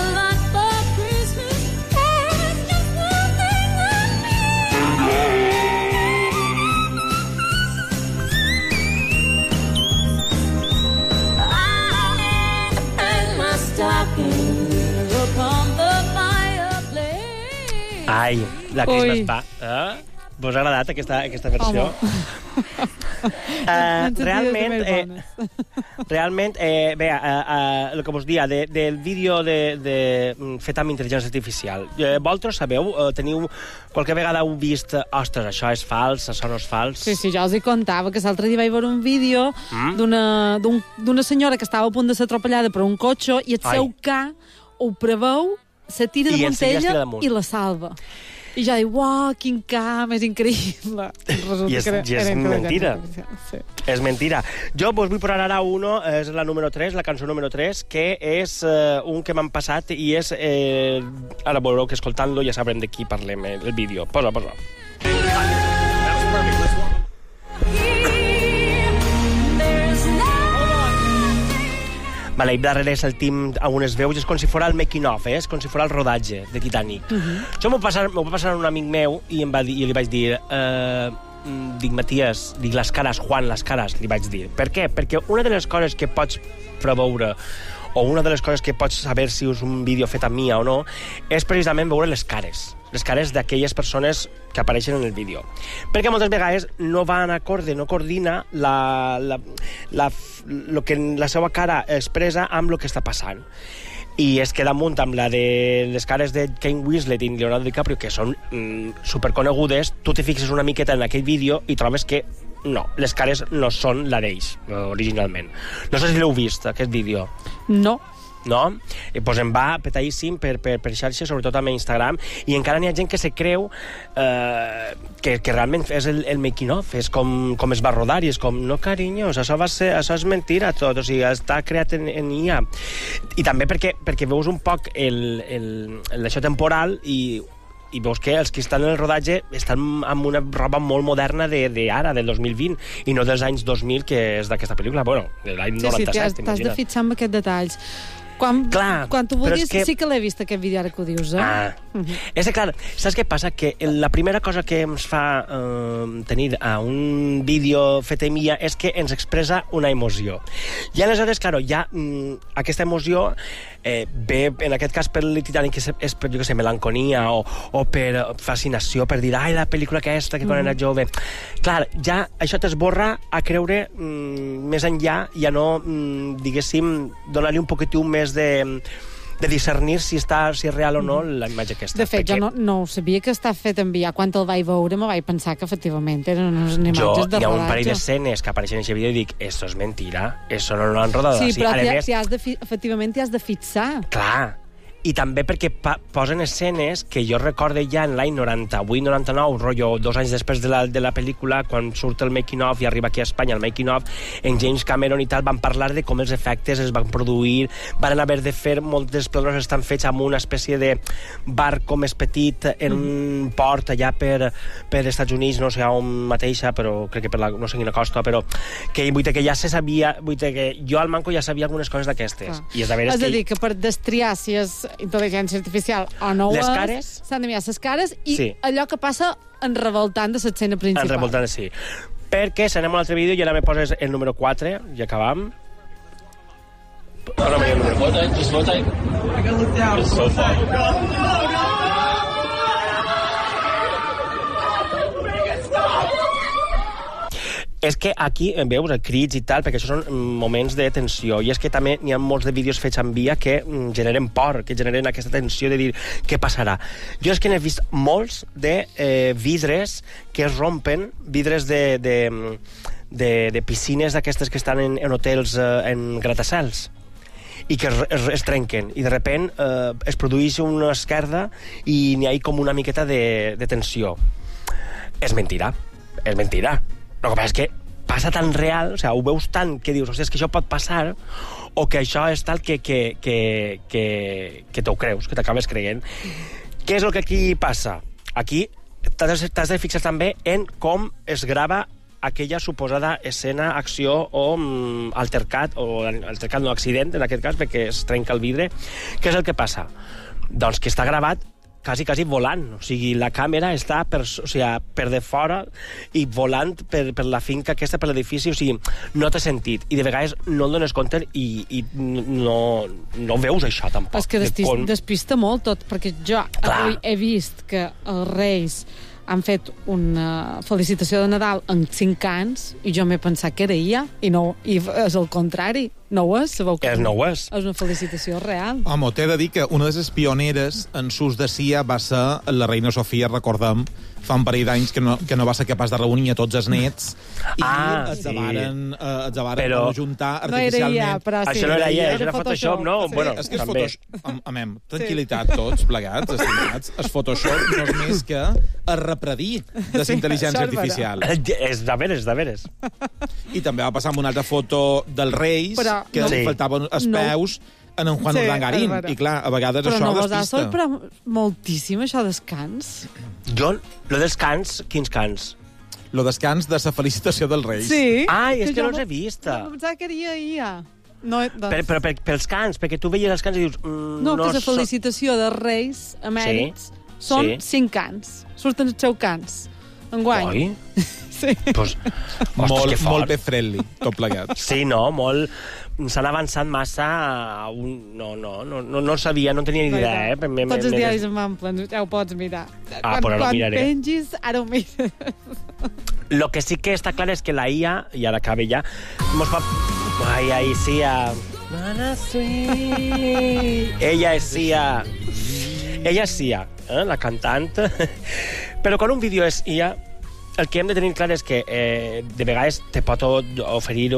Ai, la Christmas pa. Vos ha agradat aquesta versió? Realment, bé, el que vos dia del vídeo fet amb intel·ligència artificial. Vosaltres sabeu, teniu qualque vegada heu vist, ostres, això és fals, això no és fals? Sí, jo els hi contava que l'altre dia vaig veure un vídeo d'una senyora que estava a punt de ser atropellada per un cotxe i el seu ca ho preveu, se tira damunt ella i la salva. I ja dic, uau, quin camp, és increïble. I és mentira. Sí. És mentira. Jo vos vull posar ara és la número 3, la cançó número 3, que és un que m'han passat i és... Ara veureu que escoltant-lo ja sabrem de qui parlem, el vídeo. Posa. Vale, i darrere és el team a unes veus, és com si fos el making of, és com si fos el rodatge de Titanic. Això m'ho va passar un amic meu i li vaig dir, dic, Matías, dic, les cares, Juan, les cares, li vaig dir. Per què? Perquè una de les coses que pots preveure o una de les coses que pots saber si és un vídeo fet amb mi o no és precisament veure les cares d'aquelles persones que apareixen en el vídeo. Perquè moltes vegades no van acorde, no coordina lo que la seva cara expressa amb el que està passant. I es queda amunt amb la de les cares de Kate Winslet i Leonardo DiCaprio, que són superconegudes. Tu te fixes una miqueta en aquell vídeo i trobes que no, les cares no són la d'ells, originalment. No sé si l'heu vist, aquest vídeo. No. No? Pues em va petadíssim per xarxes, sobretot amb Instagram, i encara n'hi ha gent que se creu que realment és el making of, és com es va rodar, i és com, no, carinyos, això és mentira tot, o sigui, està creat en IA. I també perquè veus un poc l'això temporal i veus que els que estan en el rodatge estan amb una roba molt moderna d'ara, del 2020, i no dels anys 2000, que és d'aquesta pel·lícula, bueno, de l'any 97, t'imagina't. T'has de fixar en aquests detalls. Quan tu vulguis, sí que l'he vist, aquest vídeo, ara que ho dius, És que, clar, saps què passa? Que la primera cosa que ens fa tenir a un vídeo fet en IA és que ens expressa una emoció. I aleshores, clar, ja aquesta emoció ve, en aquest cas, per el Titanic, que és per, jo què sé, melanconia o per fascinació, per dir, ai, la pel·lícula aquesta, que quan era jove... Clar, ja això t'esborra a creure més enllà, ja no, diguéssim, donar-li un poquitiu més de discernir si és real o no la imatge aquesta. De fet, jo no ho sabia que està fet en VR. Quan el vaig veure, me vaig pensar que efectivament eren unes imatges de rodatge. Hi ha un parell d'escenes que apareixen en aquest vídeo i dic, esto es mentira, eso no lo han rodado así. Sí, però efectivament t'hi has de fixar. Clar, i també perquè posen escenes que jo recorde ja en l'any 98-99, rotllo 2 anys després de la pel·lícula, quan surt el making of i arriba aquí a Espanya el making of, en James Cameron i tal van parlar de com els efectes es van produir, van haver de fer, moltes planos estan fets amb una espècie de barco més petit en un port allà per Estats Units, no sé on mateixa, però crec que no sé quina costa, però que ja se sabia, que jo al manco ja sabia algunes coses d'aquestes. I és a dir, que per destriar si és intel·ligència artificial o no s'han de mirar les cares i allò que passa en revoltant de l'escena principal. En revoltant, sí. Perquè si anem a un altre vídeo i ara me poses el número 4 i acabam. Ara veiem el número 4. Just one time. It's so far. És que aquí, veus, crits i tal, perquè això són moments de tensió, i és que també n'hi ha molts de vídeos fets en via que generen por, que generen aquesta tensió de dir què passarà. Jo és que n'he vist molts de vidres que es rompen, vidres de piscines d'aquestes que estan en hotels, en gratacels, i que es trenquen, i de repent es produeix una esquerda i n'hi ha com una miqueta de tensió. És mentira. El que passa és que passa tan real, o sigui, ho veus tant que dius, hòstia, és que això pot passar, o que això és tal que t'ho creus, que t'acabes creient. Què és el que aquí passa? Aquí t'has de fixar també en com es grava aquella suposada escena, acció o altercat, no, accident, en aquest cas, perquè es trenca el vidre. Què és el que passa? Doncs que està gravat quasi volant, o sigui, la càmera està per de fora i volant per la finca aquesta, per l'edifici, o sigui, no té sentit, i de vegades no et dones compte i no veus això tampoc. És que despista molt tot, perquè jo avui he vist que els Reis han fet una felicitació de Nadal en 5 anys i jo m'he pensat que era IA i és el contrari. No ho és? No ho és. És una felicitació real. Home, t'he de dir que una de les pioneres en s'ús de CIA va ser la reina Sofia, recordem, fa un parell d'anys que no va ser capaç de reunir a tots els nets i els varen ajuntar artificialment. No era IA, però sí. Això no era IA, era Photoshop, no? Sí. Bueno, és que és Photoshop. Tranquil·litat tots plegats, estimats. El Photoshop no és més que a repredir de la intel·ligència artificial. És de veres. I també va passar amb una altra foto dels Reis, que li faltaven els peus en Juan Urdangarín. I clar, a vegades això despista. Però no vos ha sorprès moltíssim, això dels cants? Jo, lo dels cants, quins cants? Lo dels cants de la felicitació dels Reis. Sí. Ai, és que no els he vist. No pensava que era IA. No, però pels cants, perquè tu veies els cants i dius... No, que la felicitació dels Reis emèrits són 5 cants. Surten els seus cants. Enguany. Oi? Sí. Pues, molt bé friendly, tot plegat. Sí, no, molt... S'han avançat massa... No sabia, no tenia ni idea, Tots els diaris en amplen, ja ho pots mirar. Però no miraré. Quan pengis, ara ho mires. Lo que sí que està clar és que la IA, i ara acabe ja, mos fa... Ai, Sia. Ella és Sia, la cantant. Però quan un vídeo és IA, el que hem de tenir clar és que de vegades te pot oferir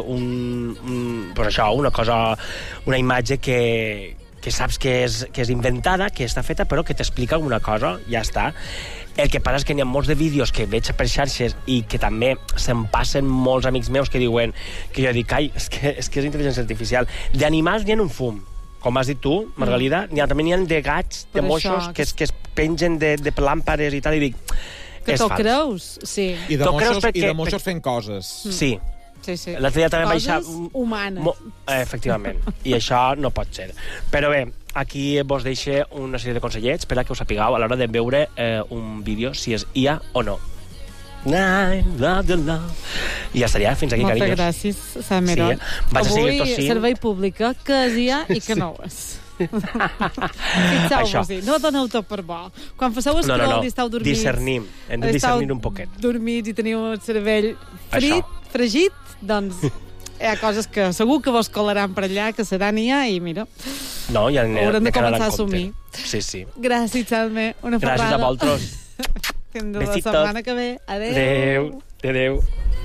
una imatge que saps que és inventada, que està feta, però que t'explica alguna cosa, ja està. El que passa és que n'hi ha molts de vídeos que veig per xarxes i que també se'm passen molts amics meus que diuen, que jo dic, ai, és que és intel·ligència artificial. D'animals n'hi ha un fum, com has dit tu, Margalida, també n'hi ha de gats, de moixos, que es pengen de làmpades i tal, i dic... Que te'l creus, sí. I de moixos fent coses. Sí. Sí. L'altre dia també vaig deixar... Coses humanes. Efectivament. I això no pot ser. Però bé, aquí vos deixo una sèrie de consellets per a que us sapigueu a l'hora de veure un vídeo si és IA o no. I ja estaria, fins aquí, carinyos. Moltes gràcies, Sameron. Vaig a seguir tossint. Avui, servei pública, que és IA i que no ho és. Fixeu-vos-hi, no doneu tot per bo. Quan passeu escroll i esteu dormits... Discernim, hem de discernir un poquet. Dormits i teniu el cervell fregit, doncs hi ha coses que segur que vos colaran per allà, que seran ja, i mira... No, ja haurem de començar a assumir. Sí, sí. Gràcies, Xelme. Una ferrada. Gràcies a vosaltres. Fins la setmana que ve. Adéu. Adéu. Adéu.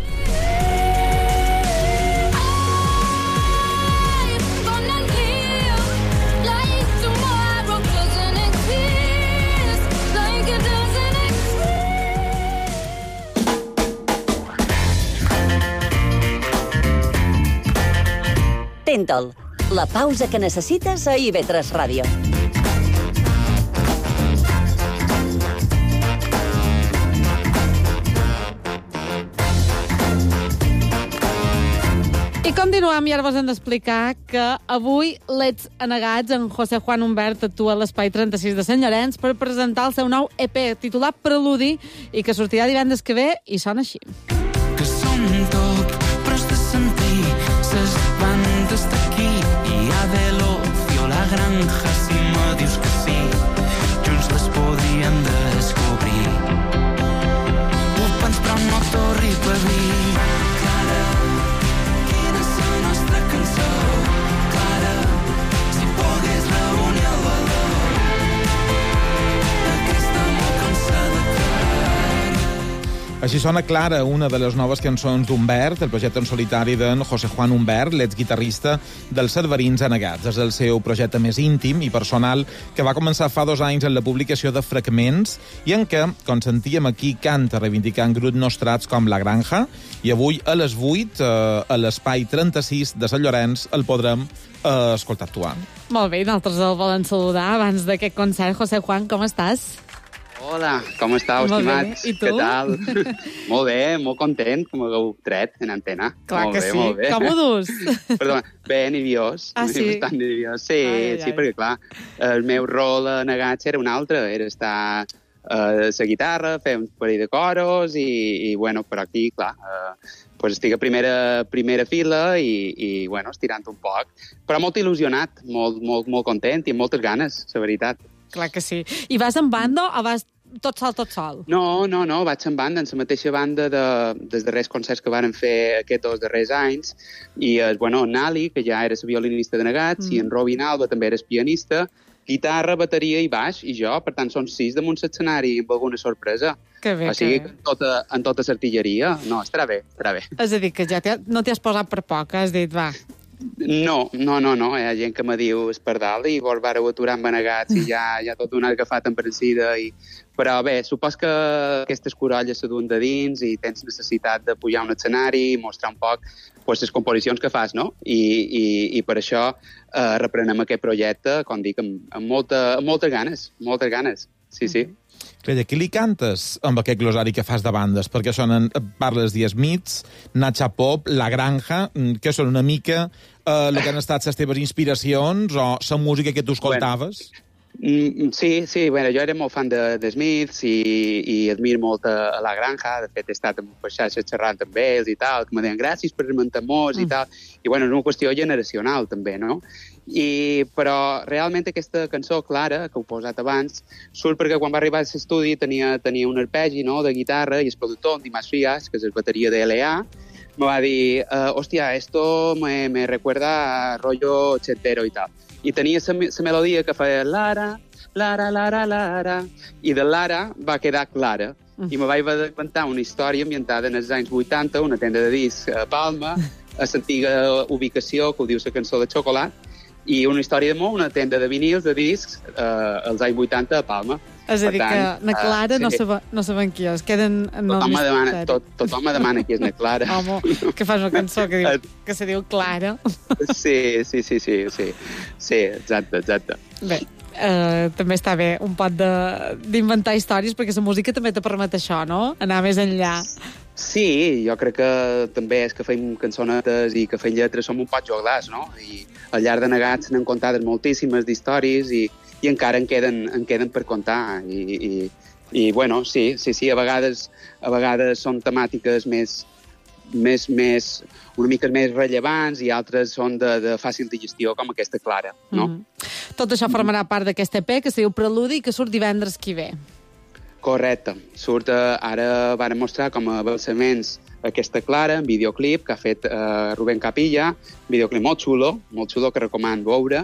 Tentol, la pausa que necessites a IB3 Ràdio. I continuem, i ara vos hem d'explicar que avui l'Ets Anegats, en José Juan Humbert, actua a l'Espai 36 de Sant Llorenç per presentar el seu nou EP titulat Preludi i que sortirà divendres que ve i sona així. Que som tot, però has de sentir ses bandes d'aquí i a de l'ocio, la granja, si me dius que sí, junts les podríem descobrir. Bufants però no torri per dir. Clara, quina és la nostra cançó? Clara, si pogués reunir el valor d'aquesta molt cansada Així sona Clara, una de les noves cançons d'Humbert, el projecte en solitari d'en José Juan Humbert, l'exguitarrista dels Cerverins Anegats. És el seu projecte més íntim i personal que va començar fa 2 anys en la publicació de fragments i en què, com sentíem aquí, canta reivindicant grups nostrats com La Granja, i avui a les 8, a l'Espai 36 de Sant Llorenç, el podrem escoltar actuar. Molt bé, nosaltres el volem saludar abans d'aquest concert. José Juan, com estàs? Hola, com estàu, estimats? I tu? Què tal? Molt bé, molt content, que m'hagueu tret en antena. Clar molt que bé, sí. molt bé. Com ho dus? Perdona, bé, nerviós. Ah, sí? Bastant nerviós. Sí, ai. perquè, clar, el meu rol a Negats era un altre, era estar a la guitarra, fer un parell de coros i bueno, però aquí, clar, pues estic a primera fila i bueno, estirant un poc. Però molt il·lusionat, molt content i amb moltes ganes, la veritat. Clar que sí. I vas en banda o vas tot sol? No, vaig en banda, en la mateixa banda dels darrers concerts que varen fer aquests 2 darrers anys, i bueno, en Nali, que ja era la violinista de Negats, i en Robin Alba també era pianista, guitarra, bateria i baix, i jo, per tant, són 6 damunt l'escenari amb alguna sorpresa. Que bé, o sigui, que en tota l'artilleria. No, estarà bé. És a dir, que ja no t'hi has posat per poc, has dit, va... No. Hi ha gent que me diu és per dalt i vos vareu aturar amb Negats i ja tot una agafat embrancida. Però bé, supos que aquestes corolles se duen de dins i tens necessitat de pujar a un escenari i mostrar un poc les composicions que fas, no? I per això reprenem aquest projecte, com dic, amb moltes ganes. Sí. Creia, qui li cantes amb aquest glosari que fas de bandes? Perquè parles de Smiths, Nacha Pop, La Granja, que són una mica el que han estat les teves inspiracions o la música que tu escoltaves? Sí, bueno, jo era molt fan de Smiths i admiro molt a La Granja. De fet, he estat en xarxes xerrant amb ells i tal, que me deien gràcies per esmentar-nos i tal. I bueno, és una qüestió generacional també, no? Però realment aquesta cançó, Clara, que heu posat abans, surt perquè quan va arribar a l'estudi tenia un arpegi, no?, de guitarra, i el productor, Dimas Frías, que és la bateria de L.A., me va dir, hòstia, esto me recuerda a rollo ochentero i tal. I tenia la melodia que feia Lara, Lara, Lara, Lara, i de Lara va quedar Clara. I me vaig inventar una història ambientada en els anys 80, una tenda de disc a Palma, a l'antiga ubicació, que ho diu la cançó de Xocolat, i una història d'amor, una tenda de vinils, de discs, als anys 80 a Palma. És a dir, que na Clara no saben qui és. Tothom me demana qui és na Clara. Home, que fas una cançó que se diu Clara. Sí, exacte. Bé, també està bé un pot d'inventar històries, perquè la música també te permet això, no? Anar més enllà. Sí, jo crec que també és que fem cançonetes i que fem lletres som un poc joglars, no? I al llarg de Negats n'han contades moltíssimes d'històries i encara en queden per contar. I bueno, sí, a vegades són temàtiques una mica més rellevants i altres són de fàcil digestió, com aquesta Clara, no? Tot això formarà part d'aquest EP, que se diu Preludi, que surt divendres que ve. Correcte. Surt, ara varen mostrar com a balsaments aquesta Clara, en videoclip, que ha fet Rubén Capilla, videoclip molt xulo, que recomano veure,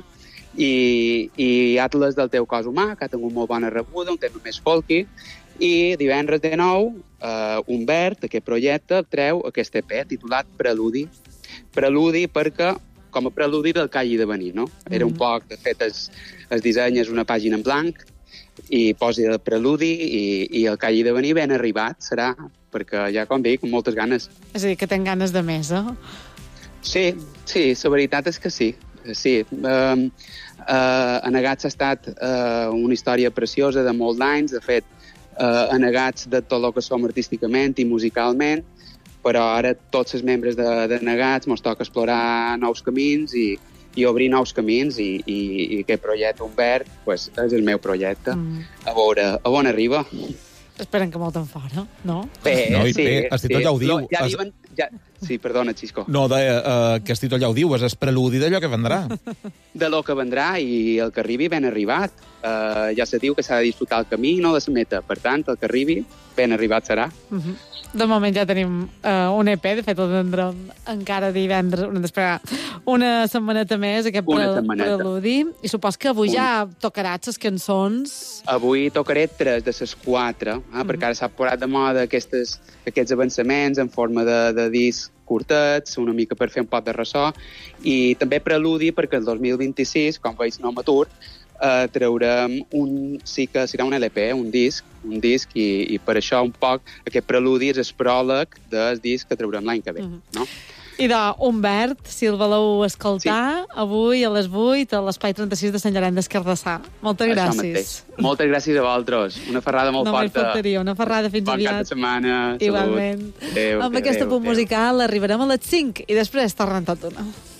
i Atles del teu cos humà, que ha tingut molt bona rebuda, un tema més folky, i divendres de nou, Humbert, aquest projecte, treu aquest EP titulat Preludi. Preludi perquè, com a preludi del que hagi de venir, no? Era un poc, de fet, el disseny és una pàgina en blanc, i posi el preludi, i el que hagi de venir ben arribat serà, perquè ja, com dic, amb moltes ganes. És a dir, que tenc ganes de més, eh? Sí, la veritat és que sí. Sí, Anegats ha estat una història preciosa de molts anys, de fet, anegats de tot el que som artísticament i musicalment, però ara tots els membres d'Anegats ens toca explorar nous camins i obrir nous camins, i aquest projecte Humbert pues, és el meu projecte. A veure on arriba. Esperen que molt en fora, no? Bé, el títol ja ho diu. Ja diuen... Sí, perdona, Xisco. No, que el títol ja ho diu, és el preludi d'allò que vendrà. De lo que vendrà, i el que arribi ben arribat. Ja se diu que s'ha de disfrutar el camí, no de la meta. Per tant, el que arribi ben arribat serà. De moment ja tenim un EP, de fet el tindrem encara divendres, una setmaneta més, aquest preludi. I supos que avui ja tocaràs les cançons. Avui tocaré 3 de les 4, perquè ara s'ha posat de moda aquests avançaments en forma de disc curtets, una mica per fer un poc de ressò, i també preludi perquè el 2026, com veig no m'atur, traurem sí que serà un LP, un disc, i per això un poc aquest preludi és el pròleg del disc que traurem l'any que ve, no? I Humbert, si el voleu escoltar, avui a les 8 a l'Espai 36 de Sant Llorenç des Cardassar. Moltes gràcies. Moltes gràcies a vosaltres. Una ferrada molt forta. No me'n faltaria, una ferrada fins aviat. Bon cap de setmana. Igualment. Salut. Amb aquesta punt musical arribarem a les 5 i després tornen tot una.